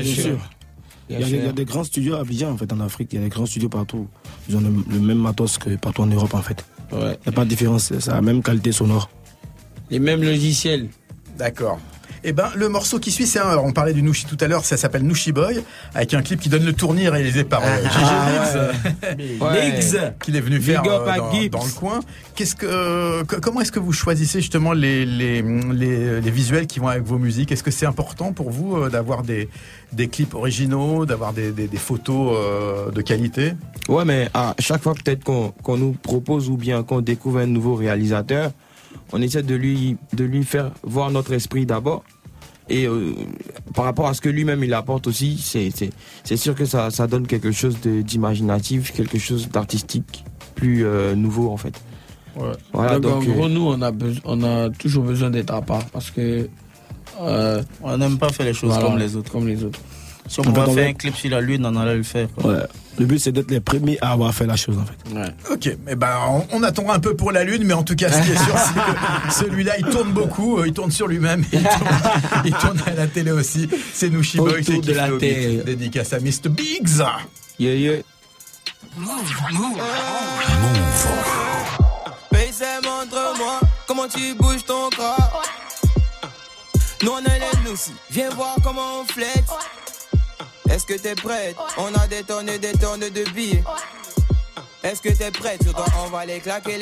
Il y a des grands studios à Abidjan en fait, en Afrique. Il y a des grands studios partout. Ils ont le même matos que partout en Europe en fait. Il n'y a pas de différence, c'est la même qualité sonore. Les mêmes logiciels. D'accord. Eh ben, le morceau qui suit, on parlait du Nushi tout à l'heure, ça s'appelle Nushi Boy, avec un clip qui donne le tournis réalisé par Gigi Liggs, qu'il est venu faire dans le coin. Comment est-ce que vous choisissez justement les visuels qui vont avec vos musiques? Est-ce que c'est important pour vous d'avoir des clips originaux, d'avoir des photos de qualité? Ouais, mais à chaque fois peut-être qu'on nous propose ou bien qu'on découvre un nouveau réalisateur, on essaie de lui faire voir notre esprit d'abord. Et par rapport à ce que lui-même il apporte aussi, c'est sûr que ça donne quelque chose d'imaginatif, quelque chose d'artistique, plus nouveau en fait. Ouais. Voilà, donc en gros, nous on a toujours besoin d'être à part parce que on n'aime pas faire les choses comme les autres. Si on pouvait faire un clip sur la lune, on allait le faire. Ouais. Le but c'est d'être les premiers à avoir fait la chose en fait. Ouais. Ok, mais on attend un peu pour la lune, mais en tout cas ce qui est sûr c'est que celui-là il tourne beaucoup, il tourne sur lui-même, il tourne à la télé aussi. C'est Nushi Boy, c'est de la télé. Dédicace à Mr. Biggs. Yeah. Paysé, montre-moi comment tu bouges ton corps. Nous on est les Nushi, viens voir comment on flex. Est-ce que t'es prête? On a des tonnes de billets. Est-ce que t'es prête? Sur toi on va les claquer.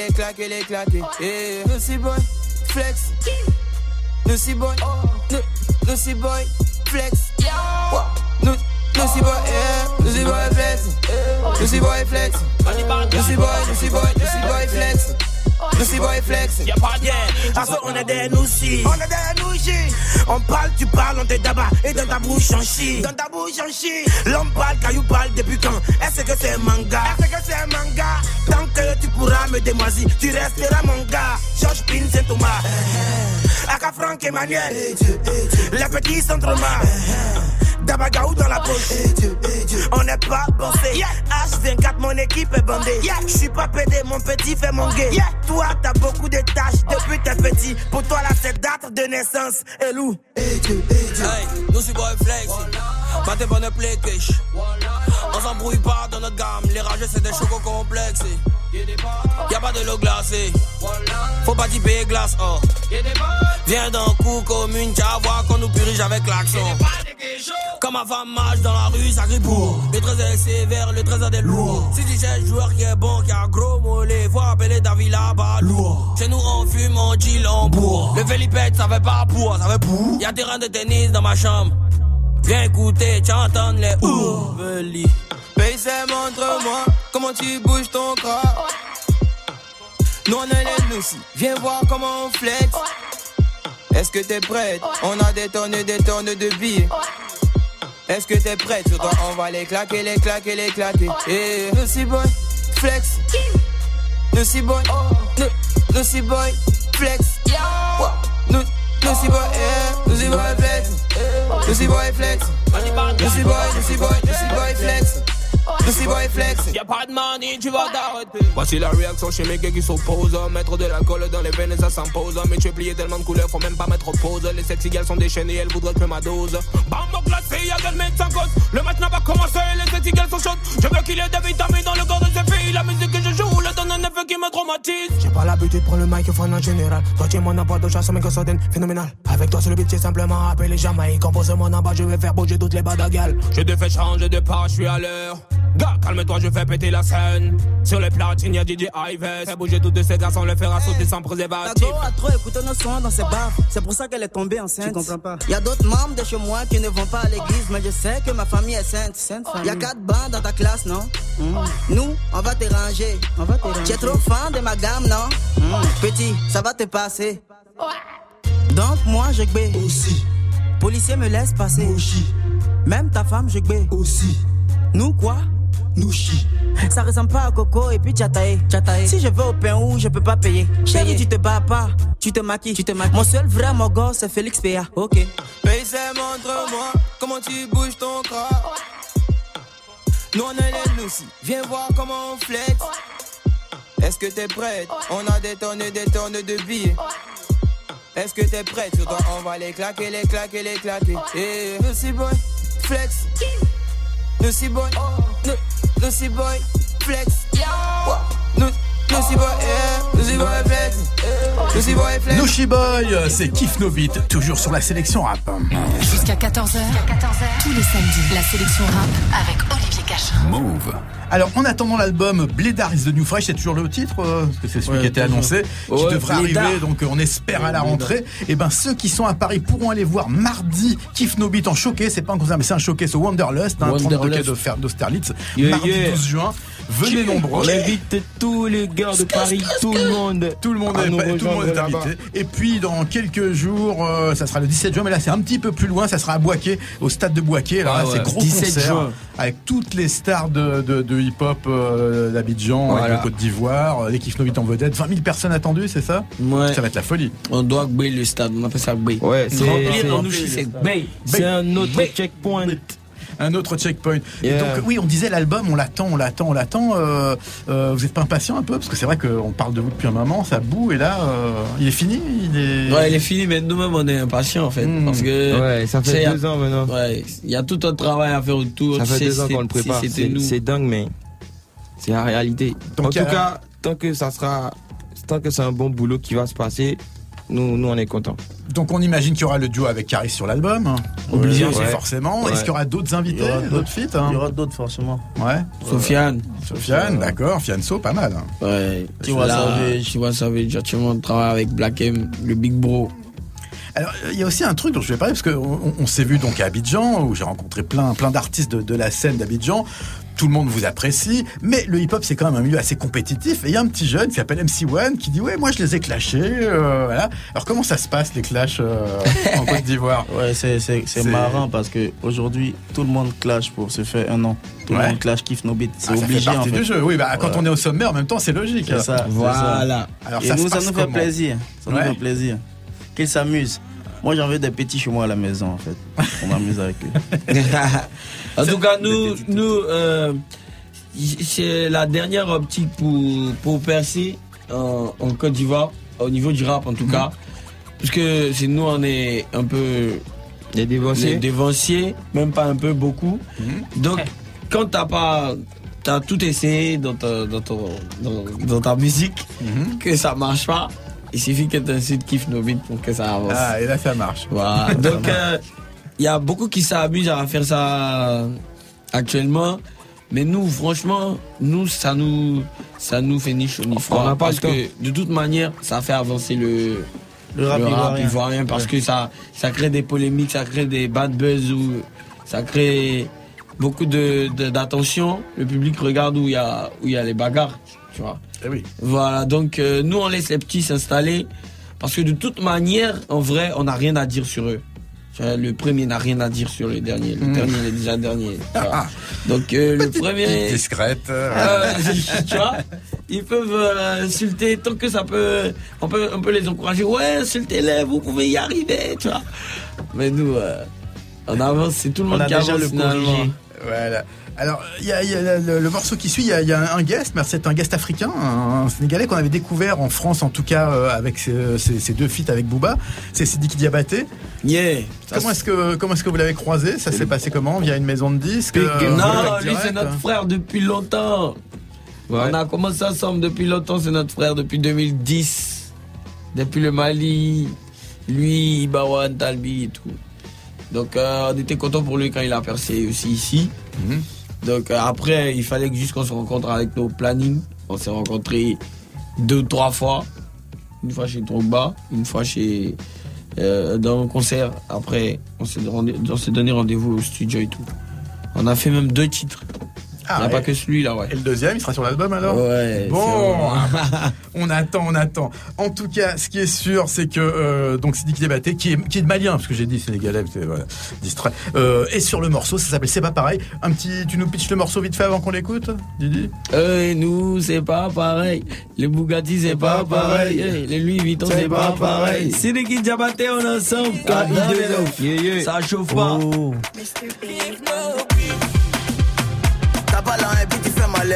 Et Nushi Boy, flex. Nushi Boy, Nushi Boy, flex. Nushi Boy, Nushi Boy, flex. Nushi Boy, flex. Nushi Boy, flex. Nushi Boy flex, y'a pas de yeah. On est des Nushi. On parle, tu parles, on te tabac. Et dans ta bouche on chie. L'homme parle, caillou parle depuis quand? Est-ce que c'est manga? Tant que tu pourras me démoisir, tu resteras mon gars. George Pin, Saint-Thomas, Aka Franck Emmanuel, les petits sont trop mal. Dabagaou dans la poche. On n'est pas bossé. H24, mon équipe est bandée. Je suis pas pédé, mon petit fait mon gay. Toi, t'as beaucoup de tâches depuis tes petits. Pour toi, là, c'est date de naissance. Et loup. Hey, Nushi Boy flex. Pas tes bonnes play cash. On s'embrouille pas dans notre gamme. Les rageux, c'est des chocos complexes. Y'a pas de l'eau glacée. Faut pas typer glace, oh. Viens d'un coup commune, t'as à voir qu'on nous purige avec l'accent. Comme ma femme marche dans la rue, ça crie pour. Le trésor est sévère, le trésor des lourds. Si tu cherches joueur qui est bon, qui a un gros mollet, faut appeler David là-bas lourd. Chez nous on fume, on chill, on bourre. Le Félipette, ça fait pas pour, ça fait pour. Y'a terrain de tennis dans ma chambre. Viens écouter, tu entends les ouveli. Paysé, montre-moi comment tu bouges ton corps. Nous on est les Nushi, viens voir comment on flex. Est-ce que t'es prête? On a des tonnes de billets. Est-ce que t'es prête? Sur toi on va les claquer. Et Nushi Boy, flex. Nushi Boy, Nushi Boy, flex. Nushi Boy, Nushi Boy, flex. Nushi Boy, flex. Nushi Boy, flex. Nushi Boy flex. Y'a pas de money, tu vas t'arrêter. Voici la réaction chez mes gars qui s'opposent. Mettre de l'alcool dans les veines, ça s'impose. Mais tu es plié tellement de couleurs, faut même pas mettre pause. Les sexy gals sont déchaînées, elles voudraient que ma dose. Bambo glacé, y'a qu'elle met sans cause. Le match n'a pas commencé, les sexy gals sont chaudes. Je veux qu'il y ait des vitamines dans le corps de ces filles. La musique que je joue, le donne un effet qui me traumatise. J'ai pas l'habitude de prendre le microphone en général. Toi tu es mon apport de chasse, mais que ça donne phénoménal. Avec toi sur le beat, c'est simplement appeler Jamaïque. Compose mon abat, je vais faire bouger toutes les badagales. Je te fais changer de pas, je suis à l'heure. Gars, calme-toi, je fais péter la scène. Sur les platines, y'a DJ Ives. Fais bouger toutes ces garçons, le fera sauter sans préservatif. La go a trop écouté nos sons dans ses bars. C'est pour ça qu'elle est tombée enceinte. Tu comprends pas? Y'a d'autres membres de chez moi qui ne vont pas à l'église, mais je sais que ma famille est sainte. Y'a 4 bancs dans ta classe, non? Nous, on va te ranger. Tu es trop fan de ma gamme, non? Petit, ça va te passer. Donc moi, je gbé. Aussi. Policier me laisse passer. Aussi. Même ta femme, je gbé. Aussi. Nous quoi? Nushi. Ça ressemble pas à Coco et puis Tchatae. Si je vais au pain où je peux pas payer. Chérie, tu te bats pas, tu te maquilles. Mon seul vrai mogo c'est Félix Péa. Ok. Paysé, montre-moi comment tu bouges ton corps. Nous on est les Nushi, viens voir comment on flex. Est-ce que t'es prête? On a des tonnes de billets. Est-ce que t'es prête? Sur toi on va les claquer. Et Nushi Boy, flex. Nushi Boy, Nushi Boy, flex. Nushi Boy, c'est Kiff No Beat, toujours sur la sélection rap. Jusqu'à 14h, tous les samedis, la sélection rap avec Olivier Cachin. Move. Alors, en attendant l'album Blédard is the New Fresh, c'est toujours le titre, parce que c'est celui qui a été annoncé, qui devrait arriver, donc on espère à la rentrée. Et ben, ceux qui sont à Paris pourront aller voir mardi Kiff No Beat en showcase, c'est pas un concert, mais c'est un showcase au Wanderlust, 32 quai d'Austerlitz, mardi 12 juin. Venez nombreux. On invite tous les gars de Paris, tout le monde. Tout le monde est invité. Et puis, dans quelques jours, ça sera le 17 juin, mais là, c'est un petit peu plus loin, ça sera à Boaké, au stade de Boaké. Alors là, c'est gros concert juin. Avec toutes les stars de hip-hop d'Abidjan, avec le Côte d'Ivoire, les Kiff No Beat en vedette. 20 000 personnes attendues, c'est ça? Ouais. Ça va être la folie. On doit gbayer le stade, on appelle ça gbayer. Ouais, c'est un autre checkpoint. Un autre checkpoint. Yeah. Et donc, oui, on disait l'album, on l'attend. Vous n'êtes pas impatient un peu? Parce que c'est vrai qu'on parle de vous depuis un moment, ça boue, et là, il est fini? Ouais, il est fini, mais nous-mêmes, on est impatients, en fait. Parce que. Ouais, ça fait 2 ans maintenant. Ouais, il y a tout un travail à faire autour. Ça fait 2 ans qu'on le prépare. C'est dingue, mais c'est la réalité. Donc, en tout cas, tant que c'est un bon boulot qui va se passer, nous on est contents. Donc on imagine qu'il y aura le duo avec Caris sur l'album, obligé aussi forcément. Est-ce qu'il y aura d'autres invités, d'autres feats? Il y aura d'autres forcément. Ouais. Sofiane, d'accord. Fianso, pas mal. Ouais. Tu vois Savage, on travaille avec Black M, le Big Bro. Alors, il y a aussi un truc dont je vais parler, parce qu'on s'est vu donc à Abidjan, où j'ai rencontré plein d'artistes de la scène d'Abidjan. Tout le monde vous apprécie, mais le hip-hop, c'est quand même un milieu assez compétitif. Et il y a un petit jeune qui s'appelle MC1 qui dit « Ouais, moi, je les ai clashés. Voilà. » Alors, comment ça se passe, les clashs en Côte d'Ivoire? Ouais, c'est marrant, parce qu'aujourd'hui, tout le monde clash pour se faire un nom. Tout le monde clash Kiff No Beat. C'est obligé, ça fait partie en fait. du jeu. Oui, quand on est au sommet, en même temps, c'est logique. C'est ça. Voilà. Alors, et ça nous fait plaisir. Ça nous fait plaisir. Qu'ils s'amusent. Moi, j'en veux des petits chez moi à la maison, en fait. On m'amuse avec eux. En tout cas, nous c'est la dernière optique pour percer en Côte d'Ivoire, au niveau du rap en tout cas. Parce que c'est nous, on est un peu des dévanciers, même pas un peu, beaucoup. Donc, quand t'as tout essayé dans ta musique, que ça marche pas, il suffit que tu incites Kiff No Beat pour que ça avance. Ah, et là, ça marche. Voilà. Donc, il y a beaucoup qui s'amusent à faire ça actuellement. Mais nous, franchement, ça nous fait ni chaud ni froid. Parce que, de toute manière, ça fait avancer le rap ivoirien. Parce que ça crée des polémiques, ça crée des bad buzz, ça crée beaucoup d'attention. Le public regarde où il y a les bagarres. Tu vois. Eh oui. Voilà, donc nous on laisse les petits s'installer parce que de toute manière, en vrai, on n'a rien à dire sur eux. Le premier n'a rien à dire sur le dernier. Le dernier il est déjà dernier. Donc le premier. Discrète. Tu vois, ils peuvent insulter tant que ça peut. On peut les encourager. Ouais, insultez-les, vous pouvez y arriver. Tu vois. Mais nous, on avance, c'est tout le monde qui avance finalement. Voilà. Alors, il y a le morceau qui suit, il y a un guest, mais c'est un guest africain, un Sénégalais qu'on avait découvert en France, en tout cas, avec ses 2 feats avec Booba. C'est Sidiki Diabaté. Yeah. Comment est-ce que vous l'avez croisé? Ça s'est passé comment? Via une maison de disques? Non, lui, c'est notre frère depuis longtemps. Ouais. On a commencé ensemble depuis longtemps, c'est notre frère depuis 2010. Depuis le Mali, lui, Ibawan, Talbi et tout. Donc, on était content pour lui quand il a percé aussi ici. Donc après, il fallait juste qu'on se rencontre avec nos plannings. On s'est rencontrés 2 ou 3 fois. Une fois chez Drogba, une fois dans un concert. Après, on s'est donné rendez-vous au studio et tout. On a fait même 2 titres. Il n'y a pas que celui-là, ouais. Et le deuxième, il sera sur l'album alors? Ouais. Bon, on attend. En tout cas, ce qui est sûr, c'est que donc Sidiki Diabaté, qui est malien, parce que j'ai dit sénégalais, c'est distrait, est sur le morceau. Ça s'appelle C'est pas pareil. Tu nous pitches le morceau vite fait avant qu'on l'écoute, Didi? Nous, c'est pas pareil. Les Bugatti, c'est pas pareil. Les Louis Vuitton, c'est pas pareil. Sidiki Diabaté, on est ensemble. Ça chauffe pas. T'as pas là et puis tu fais malin.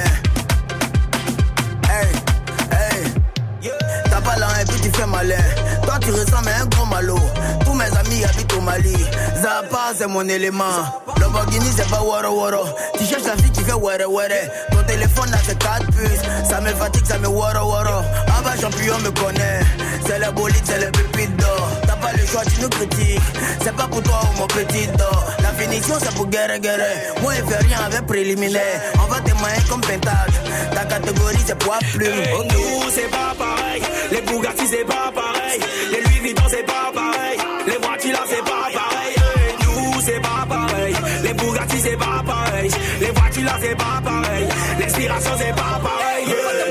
T'as pas là et puis tu fais malin. Toi tu ressembles à un gros malo. Tous mes amis habitent au Mali. Zappa c'est mon élément. Lamborghini c'est pas waro waro. Tu cherches la fille qui fait were were. Toi téléphone là c'est 4 puces. Ça me fatigue, ça me wara wara. En bas champion me connaît. C'est le bolide, c'est le pépite d'or. T'as pas le choix, tu nous critiques. C'est pas pour toi ou mon petit d'or. La finition c'est pour guerre. Moi il fait rien avec préliminaire. On va témoigner comme pentage. Ta catégorie c'est poids plume. Nous c'est pas pareil. Les Bugatti c'est pas pareil. Les Louis Vuitton c'est pas pareil. Les voitures là c'est pas pareil. Nous c'est pas pareil. Les Bugatti c'est pas pareil. Les voitures là c'est pas pareil. L'inspiration c'est pas pareil.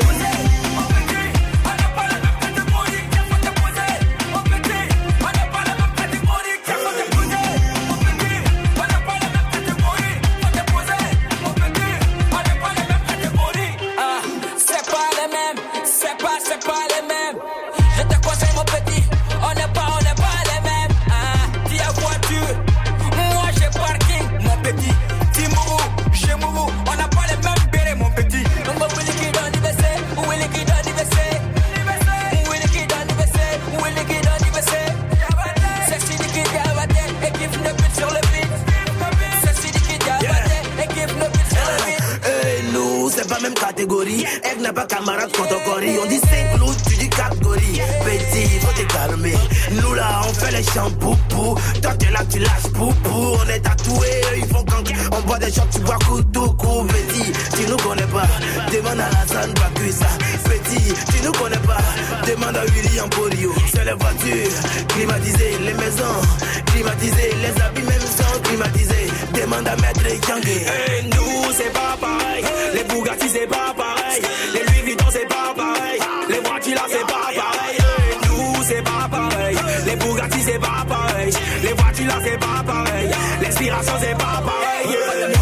Catégorie, elle n'a pas camarade Kotokori. On dit 5 loups, tu dis catégorie. Petit, faut te calmer. Nous là, on fait les champoupous. Toi t'es là, tu lâches poupou. On est tatoués, ils font quand on boit des shots, tu bois couteau. Petit, tu nous connais pas. Demande à Hassan Bakusa. Petit, tu nous connais pas. Demande à Willy Emporio. C'est les voitures climatisées, les maisons climatisées, les habits même sont climatisés. Demande à Maître Yangé. Nous c'est pas pareil. Les Bugatti c'est pas pareil. Les Louis Vuitton c'est pas pareil. Les voitures là c'est pas pareil. Nous c'est pas pareil. Les Bugatti c'est pas pareil. Les voitures là c'est pas pareil. L'inspiration c'est pas pareil.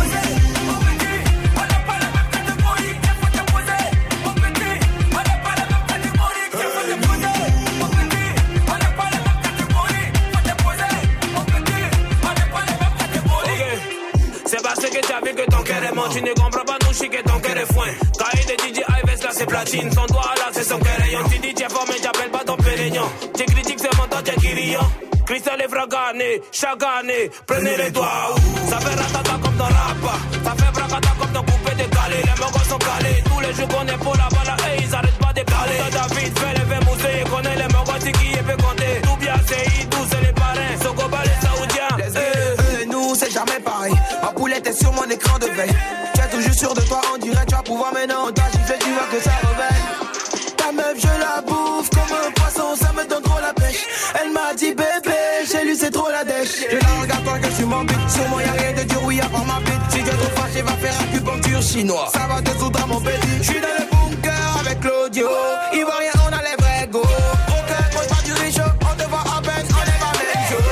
C'est parce que tu as vu que ton cœur est mort. Tu ne comprends pas nous chier ton cœur est foin. Cahier de DJ Ives là c'est platine. Son doigt là c'est son cœur rayon. Tu dis tu es fort mais j'appelle pas ton pérignon. Tu critiques seulement ton guérillon. Cristal est fragané, chaque année, prenez les doigts. Ça fait ratata comme ton rap. Ça fait bracata comme ton coupé décalé. Les mogos sont calés. Tous les jours qu'on est pour la balle, hey, ils arrêtent pas de parler. David fait les verres moussés. Connaît les mogos, c'est qui est fait compter. Tout bien, c'est tout, c'est les parrains. Sokoba, les saoudiens. Nous, c'est jamais pareil. Ma poulette est sur mon écran de veille. Tu es toujours sûr de toi, on dirait tu vas pouvoir maintenant. On t'a giflé, tu vois que ça réveille. Ta meuf, je la bouffe comme un poisson, ça me donne trop la pêche. Elle m'a dit bébé, chez lui c'est trop la dèche. Je la regarde toi que tu m'embêtes. Sur moi y'a rien de dire oui à part ma bête. Si tu es trop fâché, va faire acupuncture chinois. Ça va te soudre à mon petit. Je suis dans le bunker avec l'audio. Il voit rien, on a les vrais go. Au cœur, moi pas du riche, on te voit à peine, on est pas même chose.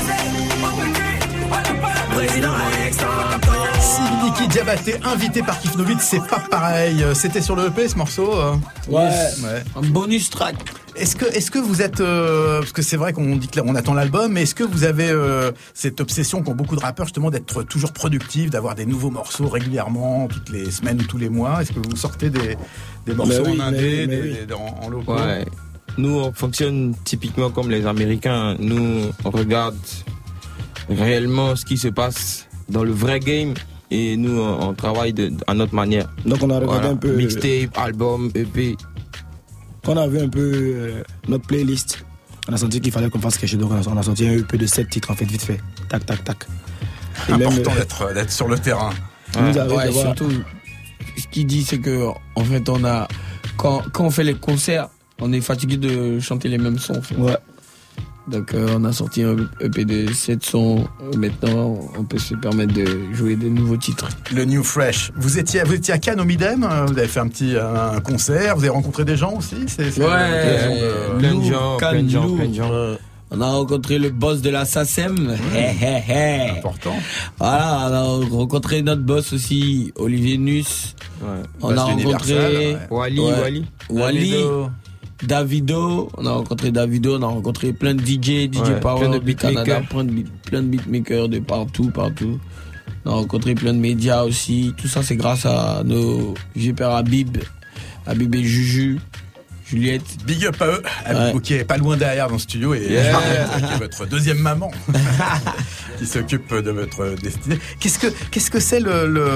Président Sidiki Diabaté, invité par Kif Novitz, c'est pas pareil. C'était sur le EP ce morceau. Ouais. Un bonus track. Est-ce que vous êtes parce que c'est vrai qu'on dit qu'on attend l'album, mais est-ce que vous avez cette obsession qu'ont beaucoup de rappeurs justement d'être toujours productifs, d'avoir des nouveaux morceaux régulièrement, toutes les semaines ou tous les mois? Est-ce que vous sortez des morceaux en indé, en local? Ouais. Nous on fonctionne typiquement comme les Américains. Nous on regarde réellement ce qui se passe dans le vrai game. Et nous, on travaille à notre manière. Donc on a regardé un peu... Mixtape, album, EP. Quand on a vu un peu notre playlist, on a senti qu'il fallait qu'on fasse quelque chose. Donc on a sorti un EP de 7 titres, en fait, vite fait. Tac, tac, tac. Et important d'être sur le terrain. Ouais, surtout, ce qu'il dit, c'est que, en fait, quand on fait les concerts, on est fatigué de chanter les mêmes sons. En fait. Ouais. Donc on a sorti un EP de 7 sons. Maintenant, on peut se permettre de jouer des nouveaux titres. Le New Fresh. Vous étiez à Cannes au Midem. Vous avez fait un concert. Vous avez rencontré des gens aussi. Plein de gens. On a rencontré le boss de la SACEM. Important. Voilà, on a rencontré notre boss aussi, Olivier Nuss. Ouais. On a rencontré Wally. Davido, on a rencontré plein de DJ Power, plein de beatmakers, plein de beatmakers de partout. On a rencontré plein de médias aussi. Tout ça, c'est grâce à nos vieux pères Habib et Juju. Juliette. Big up à eux, qui est pas loin derrière dans le studio et qui est votre deuxième maman qui s'occupe de votre destinée. Qu'est-ce que c'est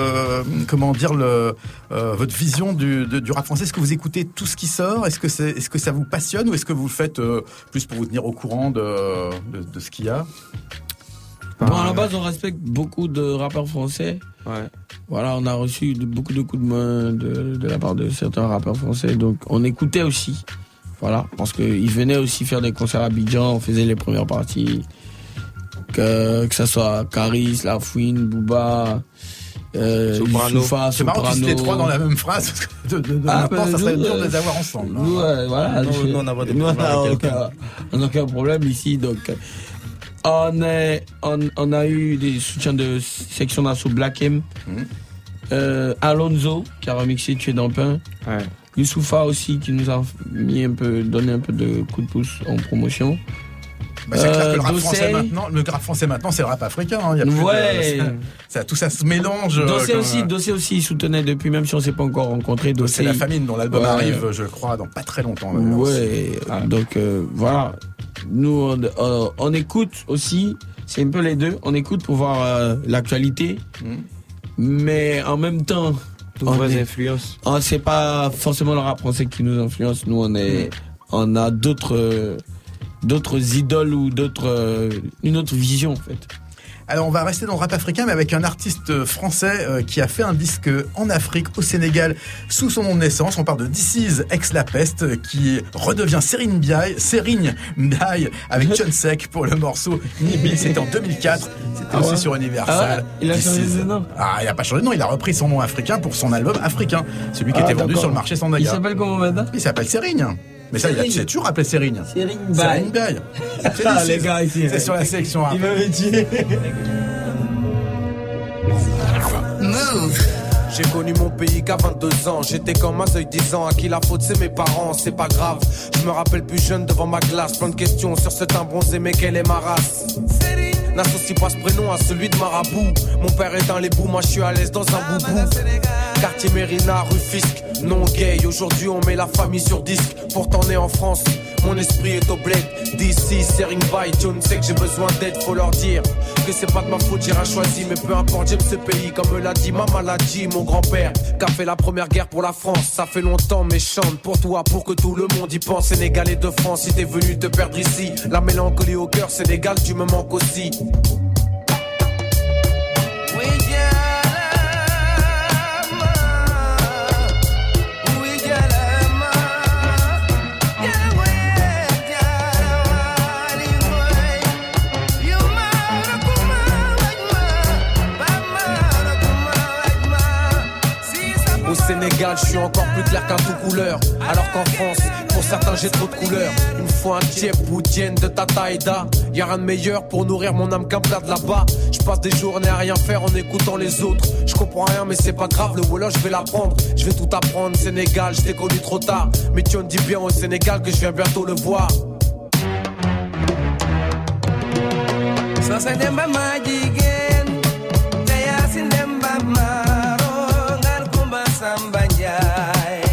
votre vision du rap français? Est-ce que vous écoutez tout ce qui sort? Est-ce que ça vous passionne ou est-ce que vous le faites plus pour vous tenir au courant de ce qu'il y a? Bon, à la base, on respecte beaucoup de rappeurs français. Ouais. Voilà, on a reçu beaucoup de coups de main de la part de certains rappeurs français. Donc, on écoutait aussi. Voilà, parce qu'ils venaient aussi faire des concerts à Abidjan. On faisait les premières parties. Que ça soit Caris, Lafouine, Booba, Youssoufa, C'est marrant qu'ils les trois dans la même phrase. Ça serait dur de les avoir ensemble. Nous, voilà. Nous, on n'a aucun problème ici. Donc, on a eu des soutiens de section d'assaut Black M. Alonso qui a remixé Tu es dans le pain. Ouais. Youssoufa aussi qui nous a donné un peu de coup de pouce en promotion. C'est clair que le rap français maintenant, c'est le rap africain. Hein. Tout ça se mélange. Dossé aussi, il soutenait depuis, même si on ne s'est pas encore rencontré. C'est La Famine dont l'album arrive, je crois, dans pas très longtemps. Donc voilà. Nous, on écoute aussi, c'est un peu les deux. On écoute pour voir l'actualité, mais en même temps, c'est pas forcément le rap français qui nous influence. Nous, on a d'autres idoles ou une autre vision en fait. Alors on va rester dans le rap africain mais avec un artiste français qui a fait un disque en Afrique, au Sénégal, sous son nom de naissance. On parle de DC's ex La Peste qui redevient Serigne Mbaye avec John Sek pour le morceau Nibi. C'était en 2004. C'était aussi sur Universal. Il a changé de nom. Il a pas changé de nom. Il a repris son nom africain pour son album africain. Celui qui était vendu sur le marché Sandaga. Il s'appelle comment maintenant? Il s'appelle Serigne. Mais ça, il a toujours appelé Serigne. Serigne Mbaye. Les gars ici. C'est sur la sélection rap. Il m'avait tué. Move. J'ai connu mon pays qu'à 22 ans. J'étais comme un œil 10 ans. À qui la faute, c'est mes parents, c'est pas grave. Je me rappelle plus jeune devant ma glace. Plein de questions sur ce teint bronzé, mais quelle est ma race? N'associe pas ce prénom à celui de Marabout. Mon père est dans les bouts, moi je suis à l'aise dans un boubou. Quartier Mérina, rue Fisk, non gay. Aujourd'hui on met la famille sur disque. Pourtant né en France, mon esprit est au bled. D'ici, Serigne Mbaye, John sait que j'ai besoin d'aide. Faut leur dire que c'est pas de ma faute, j'irai choisi. Mais peu importe, j'aime ce pays. Comme l'a dit ma maladie, mon grand-père qui a fait la première guerre pour la France. Ça fait longtemps mais chante pour toi, pour que tout le monde y pense. Sénégalais de France, si t'es venu te perdre ici. La mélancolie au cœur, Sénégal, tu me manques aussi. Sénégal, je suis encore plus clair qu'un tout couleur. Alors qu'en France, pour certains j'ai trop de couleurs. Il me faut un tiep ou tienne de Tataïda. Y'a rien de meilleur pour nourrir mon âme qu'un plat de là-bas. Je passe des journées à rien faire en écoutant les autres. Je comprends rien mais c'est pas grave, le wallah je vais l'apprendre. Je vais tout apprendre, Sénégal, je t'ai connu trop tard. Mais tu me dis bien au Sénégal que je viens bientôt le voir. Ça c'est des mamas jigen, Jaya Sindemba Maro, Ngal Kumba Samba Njai.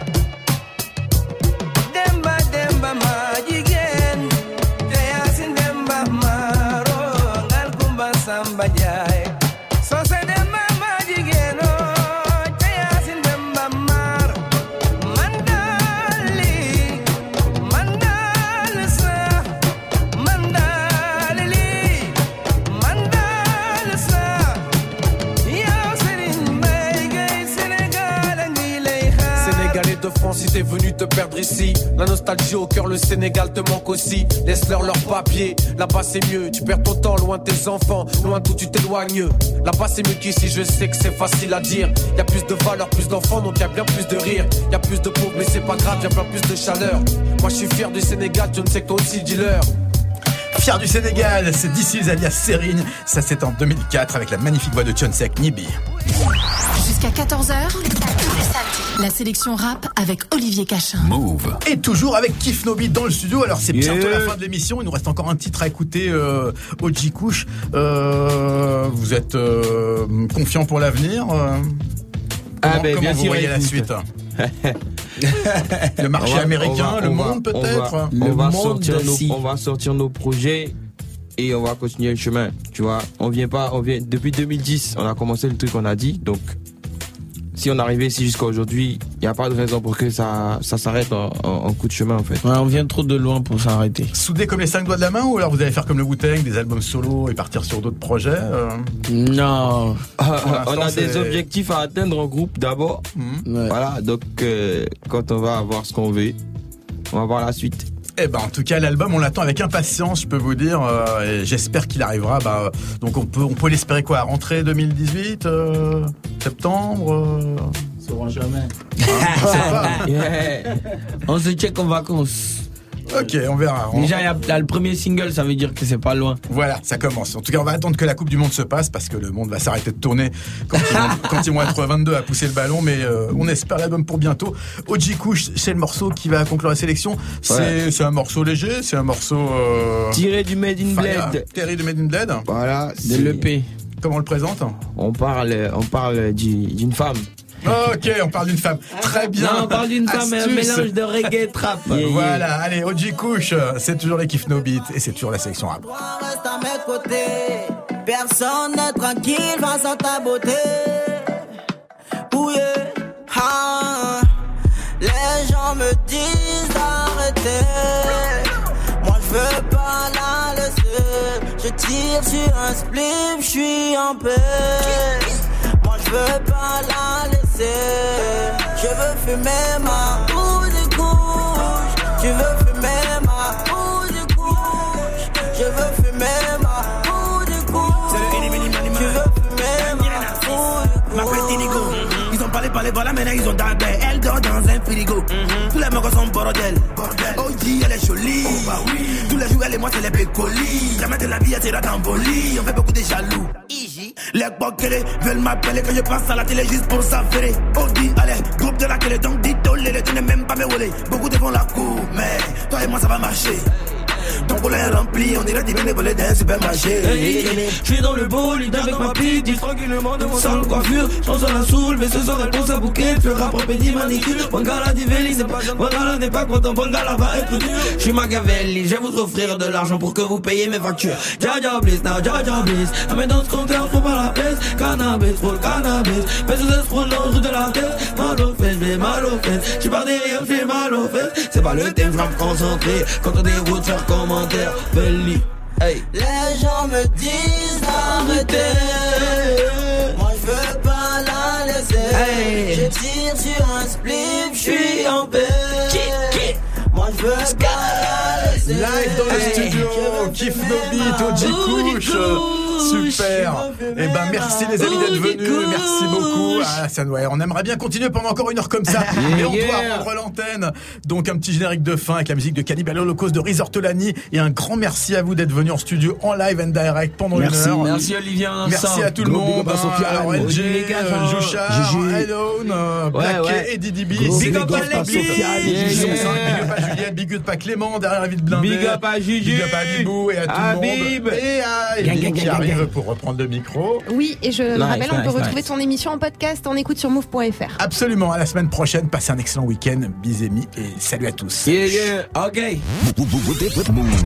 Demba ma jigen, Jaya Sindemba Maro, Ngal Kumba Samba Njai. Ça c'est des mamas jigen, Jaya Sindemba Maro, Mandali, Mandal sa, Mandali. Sénégalais de France, si t'es venu te perdre ici. La nostalgie au cœur, le Sénégal te manque aussi. Laisse-leur leur papier, là-bas c'est mieux. Tu perds ton temps loin de tes enfants, loin d'où tu t'éloignes. Là-bas c'est mieux qu'ici, je sais que c'est facile à dire. Y'a plus de valeur, plus d'enfants, donc y'a bien plus de rire. Y'a plus de pauvres, mais c'est pas grave, y'a bien plus de chaleur. Moi je suis fier du Sénégal, tu ne sais que toi aussi, dis-leur. Fier du Sénégal, c'est DC's alias Serigne. Ça c'est en 2004 avec la magnifique voix de John Sek, Nibi. Jusqu'à 14h, la sélection rap avec Olivier Cachin. Move. Et toujours avec Kif Nobi dans le studio. Alors c'est bientôt la fin de l'émission. Il nous reste encore un titre à écouter, Oji Kush. Vous êtes confiant pour l'avenir Comment vous voyez la suite? Le marché américain, le monde peut-être. On va sortir nos projets et on va continuer le chemin. Tu vois, depuis 2010, on a commencé le truc qu'on a dit. Donc, si on arrivait ici jusqu'à aujourd'hui, il n'y a pas de raison pour que ça s'arrête en coup de chemin en fait. Ouais, on vient trop de loin pour s'arrêter. Soudé comme les 5 doigts de la main ou alors vous allez faire comme le Wu-Tang, des albums solo et partir sur d'autres projets Non. On a des objectifs à atteindre en groupe d'abord. Voilà, donc quand on va avoir ce qu'on veut, on va voir la suite. Eh ben, en tout cas, l'album, on l'attend avec impatience, je peux vous dire. Et j'espère qu'il arrivera. Donc, on peut l'espérer quoi, à rentrée 2018, septembre. On saura jamais. On se check en vacances. Ok, on verra. Déjà, il y a le premier single, ça veut dire que c'est pas loin. Voilà, ça commence. En tout cas, on va attendre que la Coupe du Monde se passe parce que le monde va s'arrêter de tourner quand ils vont être 22 à pousser le ballon. Mais on espère l'album pour bientôt. OG Kush, c'est le morceau qui va conclure la sélection. C'est un morceau léger, c'est un morceau tiré du Made in Bled. Tiré du Made in Bled. Voilà, de l'EP. Comment on le présente ? On parle d'une femme. Ok, on parle d'une femme. Très bien. Non, on parle d'une femme, un mélange de reggae trap. Voilà, allez, OG Kush, c'est toujours les Kiff No Beat et c'est toujours la sélection rap. Reste à mes côtés, personne n'est tranquille face à ta beauté. Ouye, les gens me disent d'arrêter. Moi je veux pas la laisser. Je tire sur un spliff, je suis en paix. Moi je veux pas la laisser. Je veux fumer ma Uzi Kush. Tu veux fumer ma Uzi Kush. Je veux fumer ma Uzi Kush. Tu veux fumer ma Uzi Kush. Ils ont parlé, voilà, maintenant ils ont dabé. Elle dort dans un frigo. Tous les mecs sont bordel. OG, elle est jolie. Tous les jours, elle et moi, c'est les pécolis. Jamais de la vie, elle sera d'embolie. On fait beaucoup de jaloux. Les boquerés veulent m'appeler quand je passe à la télé juste pour s'affairer. OG, allez, groupe de la télé, donc dis-toi, tu n'es même pas me voler. Beaucoup de font la cour, mais toi et moi, ça va marcher. Ton volet est rempli, on dirait divin volé d'un supermarché. Je suis dans le bolide avec ma petite tranquillement de mon salon de coiffure. J'en sors la soul, mais ce soir elle pense à bouquet. Puis rapport pédit manicure. Bangala d'Ivéli, c'est pas Bangala n'est pas content, Bangala va être dur. Je suis Machiavelli, je vais vous offrir de l'argent pour que vous payiez mes factures. Jaja bliss, now Jaja bliss. Mais dans ce compteur, faut pas la baisse. Cannabis, full cannabis. Mais sous ce frôle dans le trou de la tête. Mal aux fesses, mais mal aux fesses. J'suis pas derrière, j'suis mal aux fesses. C'est pas le thème, j'rappe concentré. Quand on déroute, faire commentaire. Belly. Hey. Les gens me disent d'arrêter. Moi je veux pas la laisser. Hey. Je tire sur un spliff, je suis en paix. Moi je veux pas la laisser. Live dans le studio, Kiff No Beat, OG Kush. Super. Eh ben merci les amis d'être venus, merci beaucoup. On aimerait bien continuer pendant encore une heure comme ça, mais on doit rendre l'antenne. Donc un petit générique de fin avec la musique de Cannibal Holocaust de Riz Ortolani et un grand merci à vous d'être venus en studio en live and direct pendant une heure. Merci Olivier. Merci à tout le monde. Alors LG, Jouchard, Elone, Black et Didi B. Big up à l'équipe. Big up à Juliette, big up à Clément derrière la ville blindée. Big up à Juju. Big up à Bibou et à tout le monde. Et à Elie qui arrive pour reprendre le micro. Oui, et je le rappelle, on peut retrouver ton émission en podcast, en écoute sur move.fr. Absolument, à la semaine prochaine. Passez un excellent week-end. Bisemi et salut à tous. Ok.